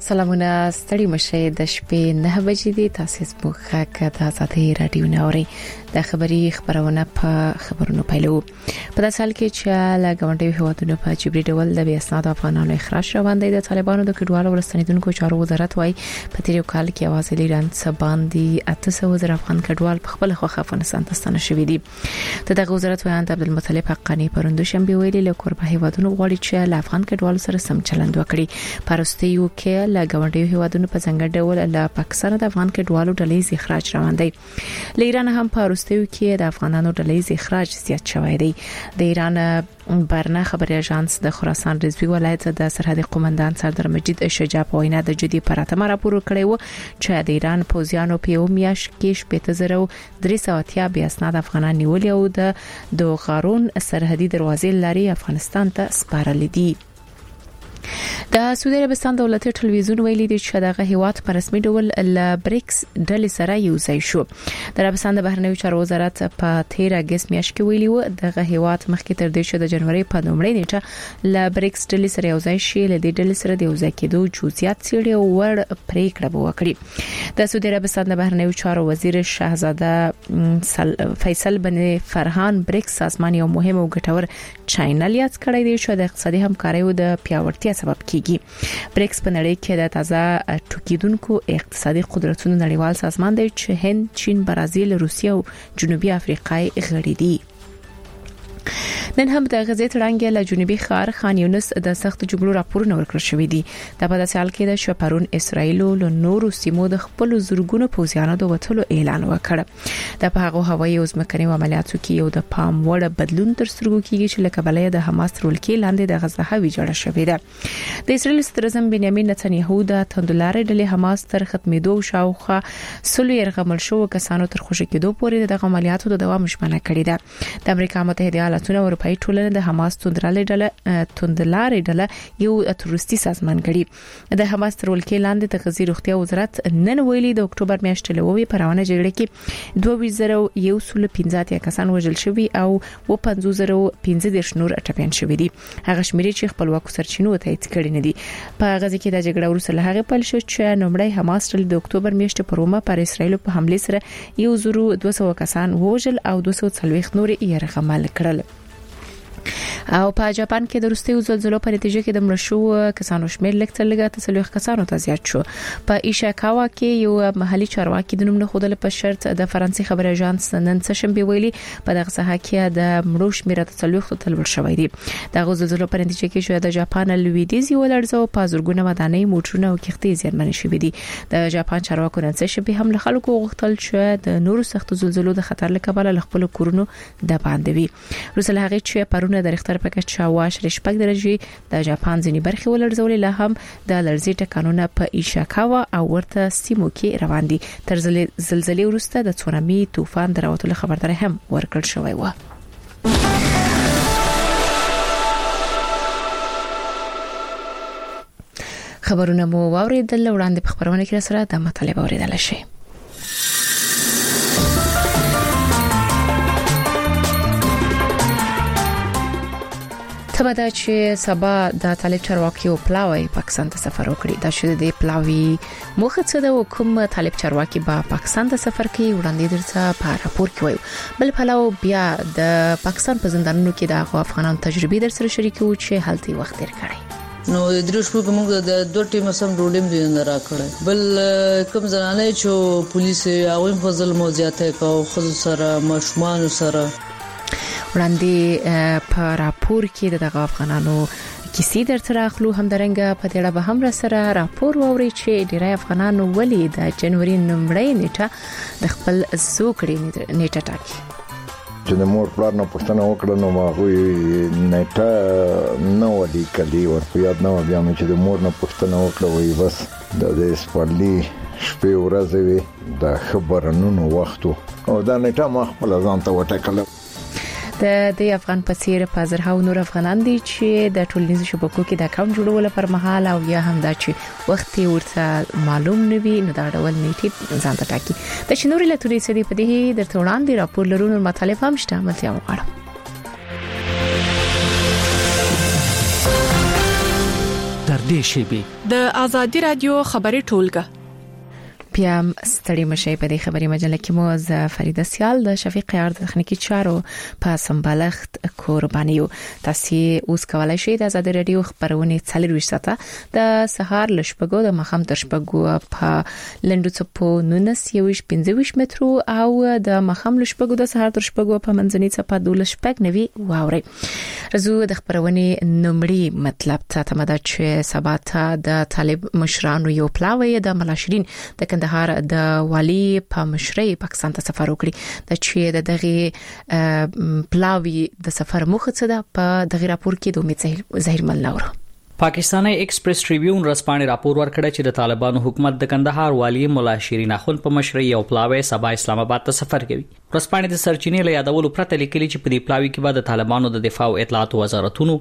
سلامونه ستړي مشه د شپې 9 بجې دي تاسو مخه د آزادۍ رادیو نوري د خبرونه په خبرونو پیلو په داسې حال کې چې لګونډي هوادونو په جبري ډول د بیاسناد افغانانو اخراج روان دي د طالبانو د کډوالو ورستنیدونکو چارو وزارت وايي په تیرو کال کې اواز ایران سباندي 800 افغان کډوال په خپل خو افغانستان ته ستنه شوې دي دغه وزارت وایي عبدالمطلب حقانی پروندو شنبه ویلي له قربه هوادونو غواړي چې له افغان کډوالو سره سم چلند وکړي پرستیو کې له ګاونډیو هیوادونو په څنګه ډول له پاکستان د افغان کډوالو ډلې اخراج روان دي له ایران هم پرستیو کې د افغانانو ډلې اخراج زیات شوی دی د ایران برنه خبري اژانس د خراسان رضوی ولایت د سرحدي قومندان سردار مجید شجاع په وینا د جدي پراتمه راپور کړی و چې د ایران پوځیانو په یو میاش کې 15330 بیا اسناد افغانان نیولې او د دوغارون سرحدي دروازې لري افغانستان ته سپارل دي د سعودي عربستان دولتي ټلویزیون ویلي دی چې دغه هیواد په رسمي ډول ل بریکس ډلې سره یو ځای شو د عربستان د بهرنیو چارو وزارت په 13 اگست میاشت کې ویلي و دغه هیواد مخکې تر دې چې د جنوري په لومړۍ نیټه ل بریکس ډلې سره یو ځای شي ل دې ډلې سره د یو ځای کېدو جزئیات څېړي او ور پریکړه وکړي د سعودي عربستان د بهرنیو چارو وزیر شاهزاده فیصل بن فرحان بریکس سازمان یو مهم او ګټور چینل یاد کړی دی چې د اقتصادي همکارۍ او د پیاوړتیا سبب کیږي بریکس په نړۍ کې د تازه ټوکیدونکو اقتصادي قدرتونو نړیوال سازمان دی چې هند، چین، برازیل، روسیه او جنوبي افریقا غړي دي نن هم د غزې تړانګې له جنوبي ښار خان یونس د سخت جګړو راپورونه ورکړل شوې دي د په داسې حال کې د شپارون اسرایل له نورو سیمو د خپل زورګونو پوځیانو د وټلو اعلان وکړ د په هغه هوایي او ځمکني عملیاتو کې یو د پام وړ بدلون تر سترګو کېږي چې لکه بلې د حماس ترول کې لاندې د غزه هوی جوړه شوې ده د اسرایل صدر اعظم بنیامین نتنیاهو د تندولارې ډلې حماس تر ختمېدو شاوخه سلو يرغمل شو کسانو تر خوشی کېدو پورې د عملیاتو د دوام ژمنه کړې ده د امریکا متحده ایالاتونو اروپאי ټولنه د حماس توندلارې ډله یو تروریستي سازمان ګڼي د حماس ترول کې لاندې د غزې روغتیا وزارت نن ویلي د اکتوبر میاشتې لوي پرونه جګړه کې 2115 کسان وژل شوي او 15015 نور ټپيان شوي دي هغه شمیرې چې خپلواکو سرچینو ته تایید کړي نه دي په غزې کې د جګړه وروسته له هغه پیل شو چې نومړی حماس ټول د اکتوبر میاشتې په روما پر اسرایل په حمله سره 1200 کسان وژل او 240 نور یې رغمل کړل او په جاپان کې د روسي زلزلو په نتیجه کې د مړ شو کسانو شمېر لږ تسلوخ کسانو ته زیات شو په ایشاکاوا کې یو محلي چارواکي د نوم نه خودل په شرط د فرانسې خبري اژانس نن شنبه ویلي په دغه ساحه کې د مړو شمېر تسلوخ ته تلل شوې دي د زلزلو په نتیجه کې شو د جاپان لویدیز یو لړزو په زورګونه ودانۍ موټرونه او کښتۍ زیانمن شوې دي د جاپان چارواکو نن شنبه هم له خلکو غوښتل چې د نورو سخت زلزلو د خطر لکبل له خپل کورونو د باندې وي روسل هغه چې پرونه د رختر په کچا واش رشپک درجه د جاپان ځینی برخې ولړزولې له هم د لړزې ټکانونه په ایشاکاوا او ورته سیمو کې روان دي تر زلزلې وروسته د تسونامي طوفان دراوتلو خبرداري هم ورکړل شوې و خبرونه مو واوریدل وړاندې په خبرونه کې سره د مطالبه اوریدل شي تبدا چې سبا د طالب چارواکي او پلاوی پاکستان ته سفر وکړي دا شوه د پلاوی موخه څه د حکومت طالب چارواکي با پاکستان ته سفر کوي وړاندې درته په راپور کې وایو بل پلاو بیا د پاکستان په زندانونو کې د افغانانو تجربه در سره شریکو چې حالتي وخت تیر کړي نو دریش په موږ د دوه ټیم سم ډوډیم دی نه راکړی بل کوم ځانای چې پولیس هغه فضل موزیاته کو خود سره مشمان سره وړاندې په راپور کې دغه افغانانو کیسې درته اخلو هم درنګ په دې اړه به هم سره راپور ووري چې ډیری افغانانو ولې د جنوري نومړۍ نیټه د خپل زوکړې نیټه ټاکي چې د مور پلان نه پښتنه وکړه نو ما غوي نیټه نو ودی کلی ورته یاد نه بیا مې چې د مور نه پښتنه وکړه وای بس د دې سپارلی شپې ورځې د خبرونو وختو او دا نیټه ما خپل ځان ته وټکل د افغان په څیر په زرهاو نور افغانان دي چې د ټولنیزو شبکو کې د اکاونټ جوړول پر مهال او یا هم دا چې وخت ورته معلوم نه وي نو دا ډول نیټه ځان ته ټاکي د شنوري له توري سړي په دې درته وړاندې راپور لرونکو مطالب هم شته ملتیا وغواړم در نږدې شي. د ازادي رادیو خبري ټولګه بیا ستړي مشي په دې خبري مجله کې مو ز فریده سیال د شفیق یار د تخنیکی چارو په سمبالښت قربانیو. تاسو اوس کولای شئ د ازادي رادیو خبرونه 24 ساعته د سهار لشپګو د مخام تر شپګو په لندو چپو 1915 مترو او د مخام لشپګو د سهار تر شپګو په منځني چپا 12 شپګ نوي واوري. رزو د خبرونه نمړي مطلب ته تمدا چې سباته د طالب مشرانو یو پلاوی د ملاشرین د کندهار د والی په مشرۍ پاکستان ته سفر وکړي. د چې دغه پلاوی د سفر مخه څه ده په دغه راپور کې د امید ظاهر ملنور. پاکستاني ایکسپریس ټریبیون رسپانې راپور ورکړی چې د طالبانو حکومت د کندهار والی مولا شیرین اخوند په مشرۍ یو پلاوی سبا اسلام آباد ته سفر کوي. رسپانې د سرچینې له یادولو پرته لیکلي چې په دې پلاوی کې به د طالبانو د دفاع او اطلاعات وزارتونو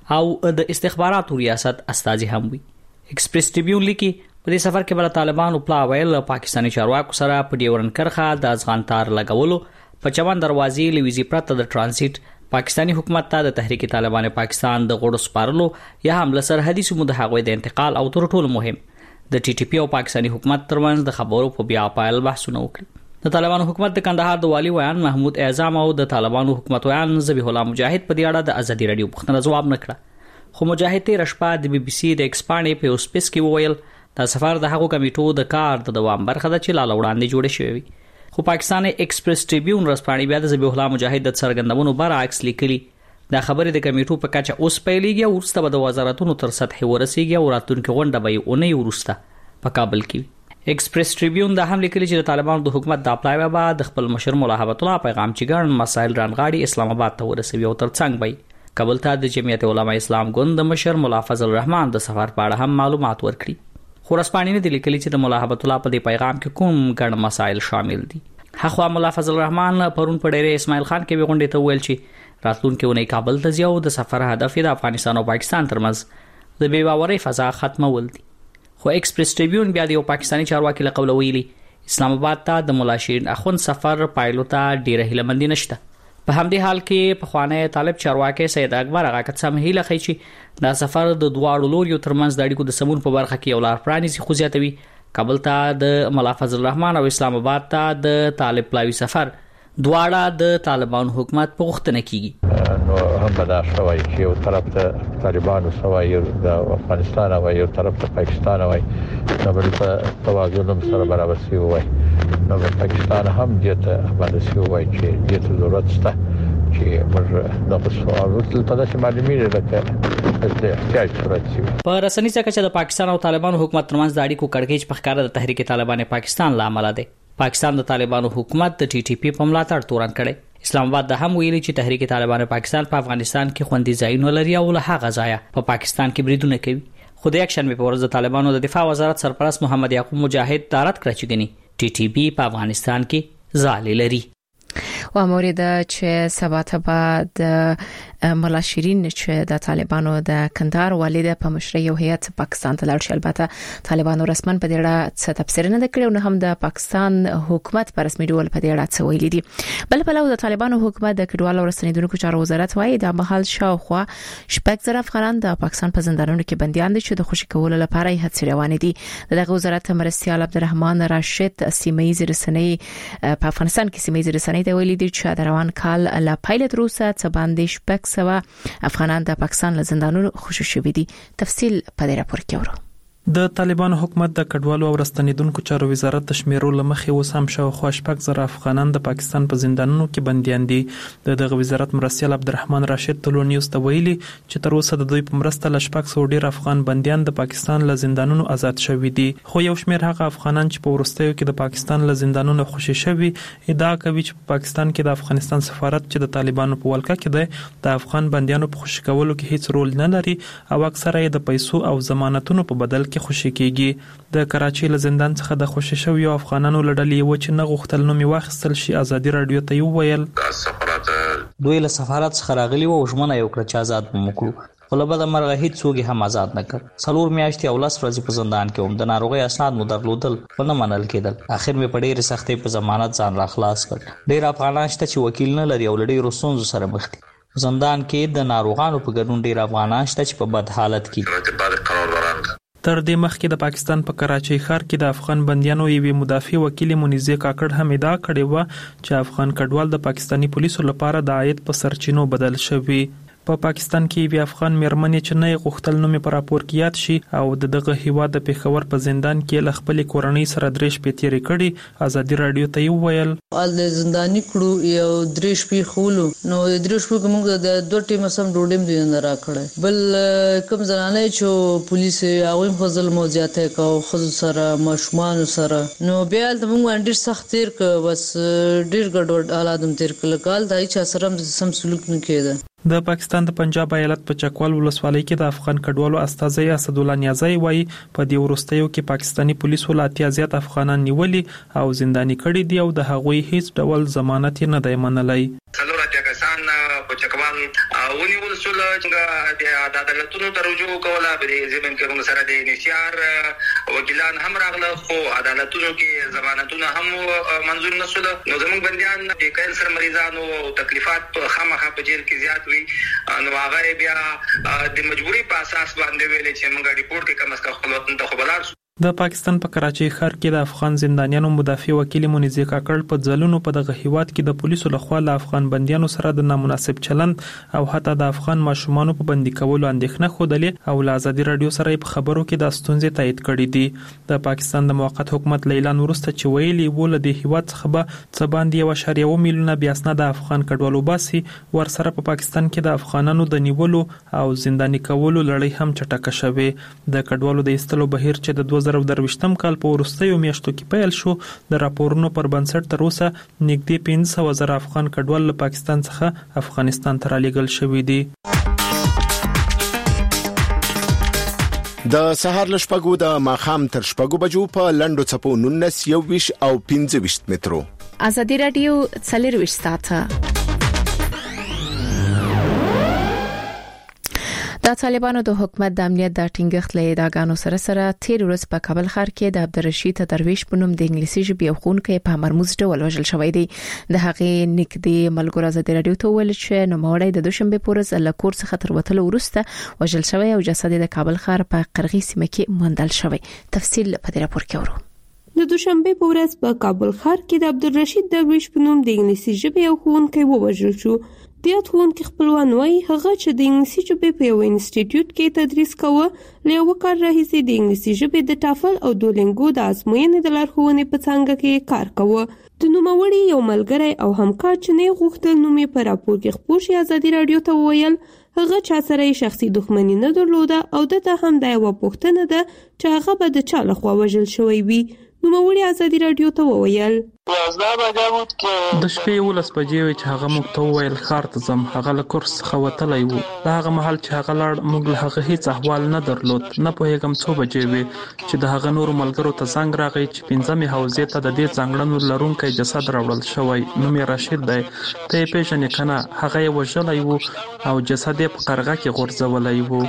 او د استخباراتو ریاست استازي هم وي. ایکسپریس ټریبیون لیکي په دې سفر کې بل طالبانو پلاوی له پاکستاني چارواکو سره په ډیورن کرخه د افغان تار لګولو په چمن دروازې لويزي پرته د ترانزیت پاکستاني حکومت ته د تحریک طالبان پاکستان د غړو سپارلو یا هم له سرحدي سیمو د هغوی د انتقال او تر ټولو مهم د ټي ټي پی او پاکستاني حکومت ترمنځ د خبرو په بیا پایل بحثونه وکړي. د طالبانو حکومت د کندهار د والی ویان محمود اعظم او د طالبانو حکومت ویان ذبیح الله مجاهد په دې اړه د ازادي رادیو پوښتنه جواب نکړه. خو مجاهد تیر شپه د بي بي سي د ایکسپانډ په اوسپیس کې وویل دا سفر د هغو کمیټو د کار د دوام برخه ده چې لاله وړاندې جوړه شوې وي. خو پاکستاني ایکسپریس ټریبیون رسپانې بیا د ذبیح الله مجاهد د څرګندونو برعکس لیکلي دا خبرې د کمیټو په کچه اوس پیلېږي او ورسته به د وزارتونو تر سطح ورسیږي او راتلونکي غونډه به یې اونۍ ورسته په کابل کې. ایکسپریس ټریبیون دا هم لیکلي چې د طالبانو د حکومت د اپلای به د خپل مشر مولا حبت الله پیغام چې ګڼ مسایل رانغاړي اسلام آباد ته ورسوي او ترڅنګ به کابل ته د جمعیت علماء اسلام ګوند د مشر مولا فضل الرحمن د سفر په اړه هم معلومات ورکړي. خو رسپانې نه لیکلي چې د مولا حبت الله په دې پیغام کې کوم ګڼ مسایل شامل دي. هغه مولا فضل الرحمن پرون په ډیره اسماعیل خان کې غونډه ته ویل چې راتلونکي ونې کابل ته ځي او د سفر هدف د افغانستان او پاکستان ترمنځ د بې باورۍ فضا ختمول دي. خو ایکسپریس ټریبیون بیا د یو پاکستاني چارواکي له قوله ویلي اسلام آباد ته د مولا شیرین اخوند سفر پایلو ته ډیره هیله‌مندي نشته. په همدې حال کې په خوانه طالب چارواکي سید اکبر هغه کڅم هیله خي چې دا سفر د دواړو لوريو ترمنځ د اړیکو د سمون په برخه کې یو لار پرانیزي خو زیاتوي. کابل ته د مولا فضل الرحمن او اسلام آباد ته د طالب پلاوی سفر دواړه د طالبانو حکومت په غوښتنه کیږي. نو هم بدا شوی چې یو طرف ته طالبانو سوای د افغانستان او یو طرف ته پاکستان وای نو بل په توازن سره برابر سی وای نو پاکستان هم دې ته باندې سی وای چې دې ته ضرورت شته چې موږ د سوال وکړو ته چې معلومه ده چې احتیاج صورت شي. په رسنۍ څخه چې د پاکستان او طالبانو حکومت ترمنځ د اړیکو کړکېچ په ښکار د تحریک طالبان پاکستان لامل دی. پاکستان د طالبانو حکومت د ټي ټي پی په ملاتړ تورن کړي. اسلام آباد د هم ویلي چې تحریک طالبان پاکستان په افغانستان کې خوندي ځایونه لري او له هغه ځایه په پاکستان کې بریدونه کوي. خو د یک شنبه په ورځ د طالبانو د دفاع وزارت سرپرست محمد یعقوب مجاهد دارت کړ چې ګني ټي ټي پی په افغانستان کې ځالې لري. و مورد چې سباته بعد مولا شیرین چې د طالبانو د کندهار والد په مشرۍ یو هیئت پاکستان ته لاړ شي. البته طالبانو رسمن په دې اړه څه تفسیر نه کړو، نه هم د پاکستان حکومت په رسمي ډول په دې اړه څه ویلي دي. بل په لور د طالبانو حکومت د کډوالو رسنیدونکو چارو وزارت وايي د محل شاوخوا شپږ زره افغانان د پاکستان په زندانونو کې بنديان دي چې د خوشي کولو لپاره یې هڅې روانې دي. دغه وزارت مرستيال عبدالرحمن راشد سیمایي رسنۍ په افغانستان کې سیمایي رسنۍ ته ویلي دي چې د روان کال لا پایلټ روسه څه باندې شپږ سوه افغانان د پاکستان له زندانونو خوشي شوي دي. تفصیل په دې راپور کې ورو. د طالبانو حکومت د کډوالو او رستنیدونکو چارو وزارت د شمیرو لمخې اوس هم شاوخوا شپږ زره افغانان د پاکستان په زندانونو کې بنديان دي. دغه وزارت مرستيال عبدالرحمن راشد ټولو نیوز ته ویلي چې تر اوسه د دوی په مرسته ل شپږ سو ډیر افغان بنديان د پاکستان له زندانونو آزاد شوي دي. خو یو شمیر هغه افغانان چې په ورستیو کې د پاکستان له زندانونو خوشي شوي ادعا کوي چې په پاکستان کې د افغانستان سفارت چې د طالبانو په ولکه کې دی د افغان بنديانو په خوشي کولو کې هیڅ رول نه لري او اکثره یې د پیسو او ضمانتونو په بدل کې خوشي کیږي. د کراچۍ له زندان څخه د خوشي شویو افغانانو لړلې و چې نه غوښتل نو می واخیستل شي. ازادي رادیو ته یو ویل دوی له سفارت څخه راغلي و ژمنه یو کړ چې آزاد ومکړو خو له بده مرغه هیڅ څوک هم آزاد نه کړ. 4 میاشتې او 10 ورځې په زندان کې هم د ناروغي اسناد مو درلودل خو نه منل کېدل. اخر مې په ډېرې سختۍ په ضمانت ځان را خلاص کړ. ډېر افغانان شته چې وکیل نه لري او له ډېرو ستونزو سره مخ دي. زندان کې د ناروغانو په ګډون ډېر افغانان شته چې په بد حالت کې تر دې مخکې د پاکستان په کراچۍ ښار کې د افغان بندیانو یوې مدافع وکیل منیزه کاکړ هم ادعا کړې و چې افغان کډوال د پاکستانی پولیسو لپاره د عاید په سرچینو بدل شوي. په پاکستان کې یوې افغان میرمنې چې نه غوښتل نوم په راپور کې یاد شي او دغه هیواد د پیښور په زندان کې ل خپل کورنۍ سره 3 شپې تیرې کړي ازادي رادیو ته ویل ال زنداني کړو یو 3 شپې خولو نو 3 شپې موږ د 2 ټیم سم ډوډۍ دې نه راکړې بل کوم زنانه چې پولیس هغه فضل موجاته کو خود سره مشمان سره نو بیا د موږ ډیر سخت تیر ک بس ډیر ګډوډ حالات تیر کله کال دای چې سره سم سلوک نه کېده. د پاکستان د پنجاب ایالت په چکوال ولسوالۍ کې د افغان کډوالو استاذي اسد الله نیازی وایي په دې ورستیو کې پاکستانی پولیسو لا زیات افغانان نیولي او زنداني کړي دي او د هغوی هیڅ ډول ضمانت نه دی منلای. څلورته کسان په چکوال ونیول شول چې د عدالتونو ته رجوع کوله په ځمن کې موږ سره د انشار وکیلان هم راغله خو عدالتونو کې ضمانتونه هم منظور نه شول. نو زموږ بنديان د کینسر مریضانو تکلیفات خامخا په جیل کې زیات نو هغه بیا د مجبوري په اساس باندې ویل چې موږ ریپورت کې کم از کم خپل ته خبردار شو. د پاکستان په کراچۍ ښار کې د افغان زندانیانو مدافع وکیل منیزه کاکړ په ځلونو په دغه هیواد کې د پولیسو لخوا له افغان بندیانو سره د نامناسب چلند او حتی د افغان ماشومانو په بندي کولو اندېښنه خوده او له ازادي رادیو سره په خبرو کې د ستونزې تایید کړې دي. د پاکستان د موقت حکومت اعلان وروسته چې ویلي و له د هیواد څخه به څه باندې 1.1 میلیونه بیا اسناد د افغان کډوالو باسي ور سره په پاکستان کې د افغانانو د نیولو او زنداني کولو لړۍ هم چټکه شوه. د کډوالو د ایستلو بهیر چې د 2023م کال په وروستیو میاشتو کې پیل شو د راپورونو پر بنسټ تر اوسه نږدې 500,000 افغان کډوال له پاکستان څخه افغانستان ته رالیږل شوي دي. د سهار لشپګو د ماخام تر شپګو بجو په لندو چپو 19 او 25 مترو. ازادي رادیو 24 ساعته د طالبانو د حکومت د امنیت د ټینګښت له ادعاګانو سره تیر ورځ په کابل ښار کې د عبدالرشید درویش په نوم د انګلیسي ژبې یو ښوونکی په مرموز ډول وژل شوی دی. د هغې نږدې ملګرو ازادي رادیو ته ویل چې نوموړی د دوشنبه په ورځ له کور څخه تر وتلو وروسته وژل شوی او جسد د کابل ښار په قرغی سیمه کې موندل شوی. تفصیل په دې راپور کې ورو. د دوشنبه په ورځ په کابل ښار کې د عبدالرشید درویش په نوم د انګلیسي ژبې یو ښوونکی ووژل شو. د ښوونکي خپلوان وایي هغه چې د انګلیسي ژبې په یو انسټیټیوټ کې تدریس کوه له یو کال راهیسې د انګلیسي ژبې د ټافل او دولینګو د ازموینې د لارښوونې په څانګه کې کار کوه. د نوموړي یو ملګری او همکار چې نه غوښتل نوم یې په راپور کې خپور شي ازادي رادیو ته وویل هغه چا سره شخصي دښمني نه درلوده او دته هم د یو پوښتنه ده چې هغه به د چا لخوا وژل شوی وي. نوموړي ازادي رادیو ته وویل د شپې 11 بجې چې هغه موږ ته وویل ښار ته ځم. هغه له کورس څخه وتلی و. د هغه مهال چې هغه لاړ موږ له هغه هیڅ احوال نه درلود. نه پوهېږم څو بجې وې چې د هغه نورو ملګرو ته زنګ راغی چې 5مې حوزې ته د دې ځانګړنو لرونکی جسد راوړل شوی. نوم یې راشد دی. ته یې پېژنې که نه؟ هغه یې وژلی و او جسد یې په قرغه کې غورځولی و.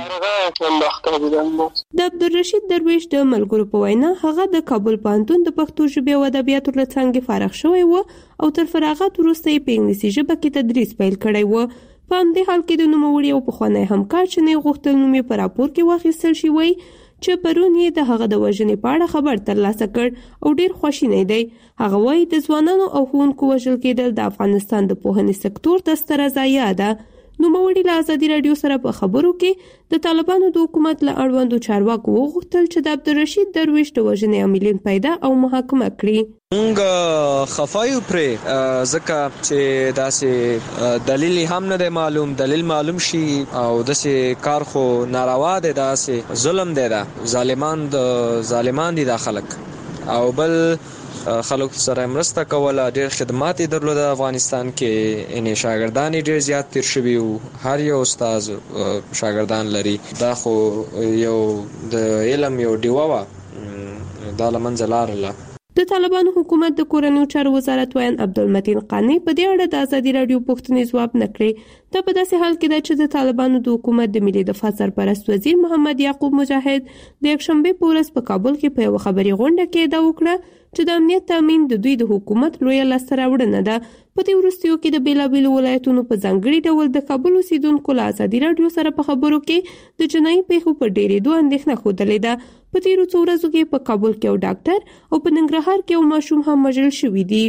د عبدالرشید درویش د ملګرو په وینا هغه د کابل پوهنتون د پښتو ژبې او ادبیاتو له څانګې فارغ شوی و او تر فراغت وروسته یې په انګلیسي ژبه کې تدریس پیل کړی و. په همدې حال کې د نوموړي یو پخوانی همکار چې نه غوښتل نوم یې په راپور کې واخیستل شي وایي چې پرون یې د هغه د وژنې په اړه خبر ترلاسه کړ او ډیر خواشینی دی. هغه وایي د ځوانانو او ښوونکو وژل کېدل د افغانستان د پوهنې سکتور ته ستره ضایعه ده. نوموړي له ازادي رادیو سره په خبرو کې د طالبانو د حکومت له اړوندو چارواکو وغوښتل چې د عبدالرشید درویش د وژنې عاملین پیدا او محاکمه کړي. موږ خفایو پرې ځکه چې داسې دلیل هم نه دی معلوم. دلیل معلوم شي او داسې کار خو ناروا دی. داسې ظلم دی. دا ظالمان دي دا خلک او بل خلک سره مرسته کوله. ډېر خدمات یې درلوده افغانستان کې. ان شاګردان ډېر زیات تیر شوي وو. هر یو استاد شاګردان لري. دا خو یو د علم یو ډیوه وه. دا له منځه لاړله. د طالبانو حکومت د کورنیو چارو وزارت ویان عبدالمتین قانی په دې اړه د ازادي رادیو پوښتنې ځواب نه کړی. دا په داسې حال کې ده چې د طالبانو د حکومت د ملي دفاع سرپرست وزیر محمد یعقوب مجاهد د یکشنبه په ورځ په کابل کې په یو خبري غونډه کې دا وکړه چې د امنیت تامین د دوی د حکومت لویه لاسته راوړنه ده. په دې وروستیو کې د بیلابیلو ولایتونو په ځانګړي ډول د کابل اوسیدونکو له ازادي راډیو سره په خبرو کې د جنایي پیښو په ډېرېدو اندېښنه ښودلې ده. په تیرو څو ورځو کې په کابل کې یو ډاکټر او په ننګرهار کې یو ماشوم هم وژل شوي دي.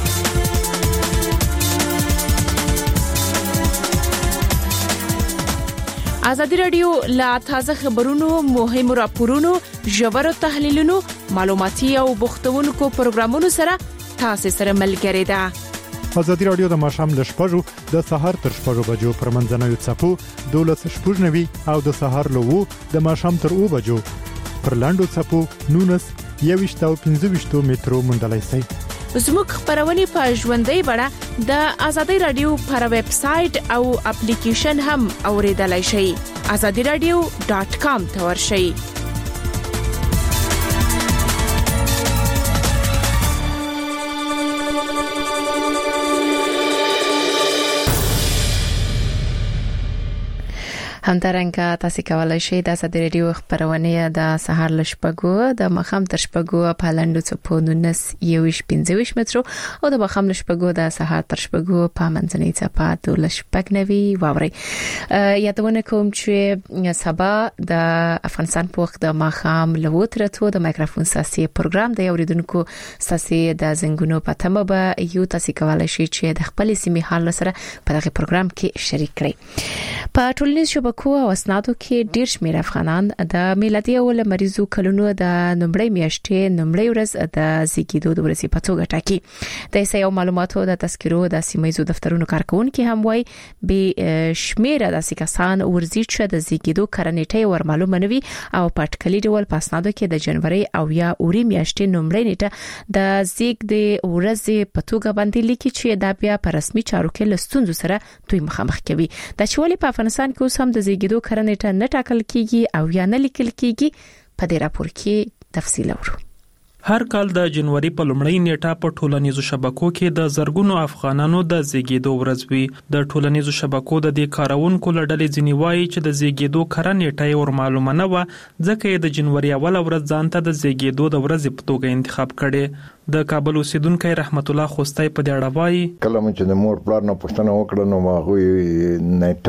ازادي راډیو لا تازه خبرونو، مهمو راپورونو، ژورو تحلیلونو، معلوماتي او بوختونکو پروګرامونو سره تاسو سره ملګری ده. ازادي راډیو د ماښام ل 6:00 د سهار تر 6:00 بجو پر منځنوي څپو 12:90 او د سهار له 2 د ماښام تر 2 بجو پر لاندو څپو 19 او 15 مترو مندلای شي. زموږ خبرونه په ژوندۍ بڼه د ازادي رادیو پر ویب سټ او اپلیکیشن هم اوریدلای شئ. azadiradio.com ته ورشئ. همدارنګه تاسو کولای شئ د ازادي رادیو خبرونه د سهار ل 6:00 د مخام تر 6:00 په لاندو څپو 19 مترو او د مخام ل 6:00 د سهار تر 6:00 په منځنۍ څپه 12 واوري. یادونه کوم چې سبا د افغانستان په وخت د مخام له وترته د مایکروفون ساسي پروګرام د اوریدونکو ساسي د زنګونو په تمه به یو تاسو کولای شئ چې د خپل سیمې حال سره په دغه پروګرام کې شریک کړئ. په ټولنیز شبکو او اسنادو کې ډیر شمېر افغانان د میلادي اول مریضو کلونو د نومړی میاشتې نومړی ورځ د زیږیدو د ورځې په توګه ټاکي. د ایسایو معلوماتو د تذکرو د سیمایي دفترونو کارکونکو هم وایي به شمېر د کسان ورزي چې د زیږیدو کرنیټه ور معلومه نوي او په اټکلي ډول په اسنادو کې د جنوري او یا اوري میاشتې نومړی نیټه د زیږد ورځې په توګه باندې لیکي چې دا بیا په رسمي چارو کې لستونزو سره دوی مخامخ کوي. د چولې په افغانستان کې اوس هم د زیږیدو کرنیټه نه ټاکل کیږي او یا نه لیکل کیږي. په دې راپور کې تفصیل اورو. هر کال د جنوري په لومړۍ نیټه په ټولنیزو شبکو کې د زرګونو افغانانو د زیږیدو ورځ وي. د ټولنیزو شبکو د دې کارونکو لړلې ځنی وایي چې د زیږیدو کرنیټه ور معلومه نه و ځکه یې د جنوري اول ورځ ځانته د زیږیدو د ورځې په توګه انتخاب کړي. د کابل اوسیدونکو رحمت الله خوستای په دې اړه وایي کله چې د مور پلار نه پوښتنه وکړه نو هغه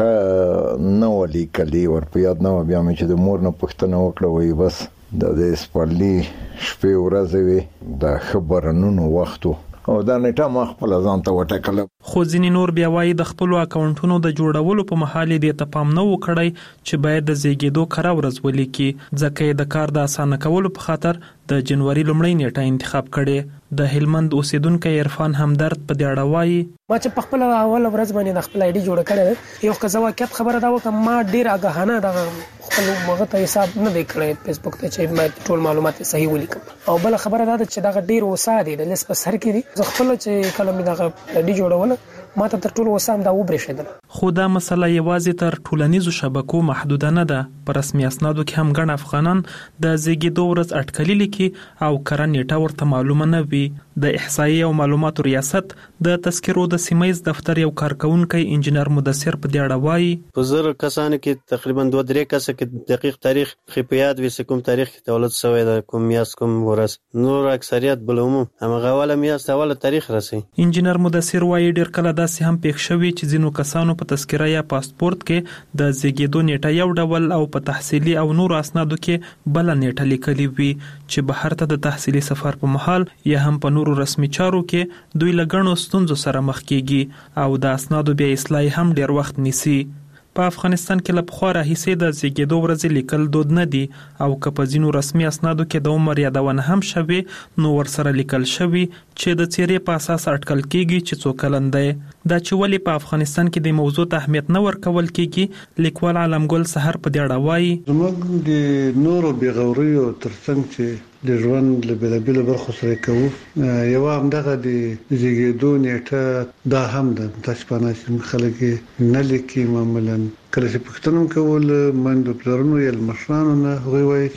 نیټه نو لیکلي ورته یاد نه بیا مې چې د مور نه پوښتنه وکړه وایي بس د دې سپارلي شپې ورځې وي د خبرونو وختو او دا نیټه ما خپل ځان ته وټاکله. خو ځینې نور بیا وایي د خپل اکاونټونو د جوړولو په محل دې ته پام نه وکړي چې باید د زیږیدو کړه ورځ ولیکي ځکه د کار د اسانه کولو په خاطر د جنوري لومړی نیټه انتخاب کړي. د هلمند اوسیدونکو عرفان همدرد په دې اړه وایي ما چې په خپل اول ورځ باندې د خپل آی ډي جوړ کړی یو قضا واقعیت خبره دا وکړه ما ډیر آگاهانه د خپل مغه ته حساب نه دی کړی فیسبوک ته چې ما ټول معلومات صحیح ولیکم او بل خبره دا چې دا ډیر وساده د لس په سر کې دي زه خپل چې کله مې دا آی ډي جوړول ما ته تر ټولو وسام دا وبرېښدل. خو دا مسله یوازې تر ټولنیزو شبکو محدوده نه ده. په رسمي اسنادو کې هم ګڼ افغانان د زیږیدو ورځ اټکلي لیکي او کرنیټه ورته معلومه نه وي. د احصایې او معلوماتو ریاست د تذکرو د سیمایي دفتر یو کارکونکو انجنیر مدثر په دې اړه وایي په زر کسانو کې تقریبا 2-3 کسه کې دقیق تاریخ خپیات وي کوم تاریخ کې تولد شوی د کوم میاشت کوم ورځ نور اکثریت بلوم همغه اوله میاشت اوله تاریخ رسي. انجنیر مدثر وایي ډیر کله داسې هم پېښ شوی چې ځینو کسانو په تذکره یا پاسپورت کې د زیږیدو نیټه یو ډول او په تحصیلي او نور اسنادو کې بل نیټه لیکلي وي چې بهر ته د تحصیلي سفر په محل یا هم په نورو رسمي چارو کې دوی لګڼو ستونزو سره مخ کیږي او د اسنادو بیا اصلاح هم ډیر وخت نیسي. په افغانستان کې له پخوا راهیسې د زیږیدو ورځې لیکل دود نه دي او که په ځینو رسمي اسنادو کې د عمر یادونه هم شوي نو ورسره لیکل شوي چې د څیرې په اساس اټکل کیږي چې څو کلن دی. دا چې ولې په افغانستان کې د موضوع ته اهمیت نه ورکول کیږي لیکوال عالمګل سحر په دې اړه وایي زموږ د نورو بیغوریو ترڅنګ چې د ژوند له بیلابیلو برخو سره کوو یو هم دغه د زیږیدو نیټه دا هم د تاسپانه چې خلک نه لیکي معمولا کله چې پښتنم کول منډو پلرونو یا مشرانو نه هغه وایي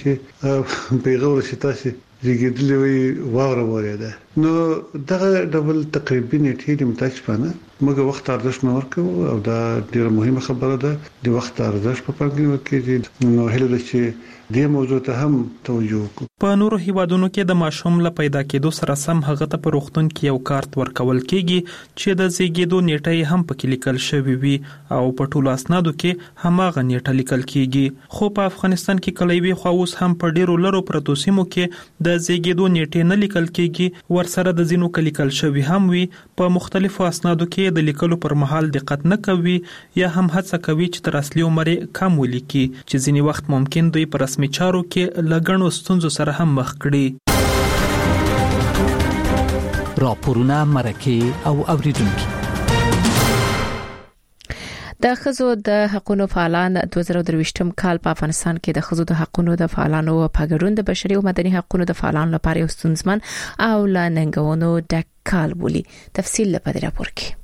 چې بیغور چې تاسو زیږیدلې وي واوره وریده نو دغه ډبل تقریبا نیټه د تاسپانه موږ وخت ارزښت نه ورکوو او دا ډیره مهمه خبره ده د وخت ارزښت په پام کې ورکړي. نو هله د چې دې موضوع ته هم توجه وکړو. په نورو هیوادونو کې د ماشوم له پیدا کېدو سره سم هغه ته په روغتون کې یو کارت ورکول کېږي چې د زیږیدو نیټه هم پکې لیکل شوی وي او په ټولو اسنادو کې هماغه نیټه لیکل کېږي. خو په افغانستان کې کلیوي خو اوس هم په ډیرو لرو پرتو سیمو کې د زیږیدو نیټه نه لیکل کېږي، ورسره د ځینو لیکل شوی هم وي. په مختلفو اسنادو کې د لیکلو پر مهال دقت نه کوي یا هم هڅه کوي چې تر اصلي عمر کم ولیکي چې ځینی وخت ممکن دوی پر رسمي چارو کې لګڼو ستونزو سره هم مخ کړي. راپورونه مرکه او اوریدونکو. د ښځو د حقوقو فعالان 2023م کال په افغانستان کې د ښځو د حقوقو د فعالانو په ګډون د بشري او مدني حقوقو د فعالانو لپاره یو ستونزمن او لا ننګونو ډک کال بولی. تفصیل لپاره راپور کې.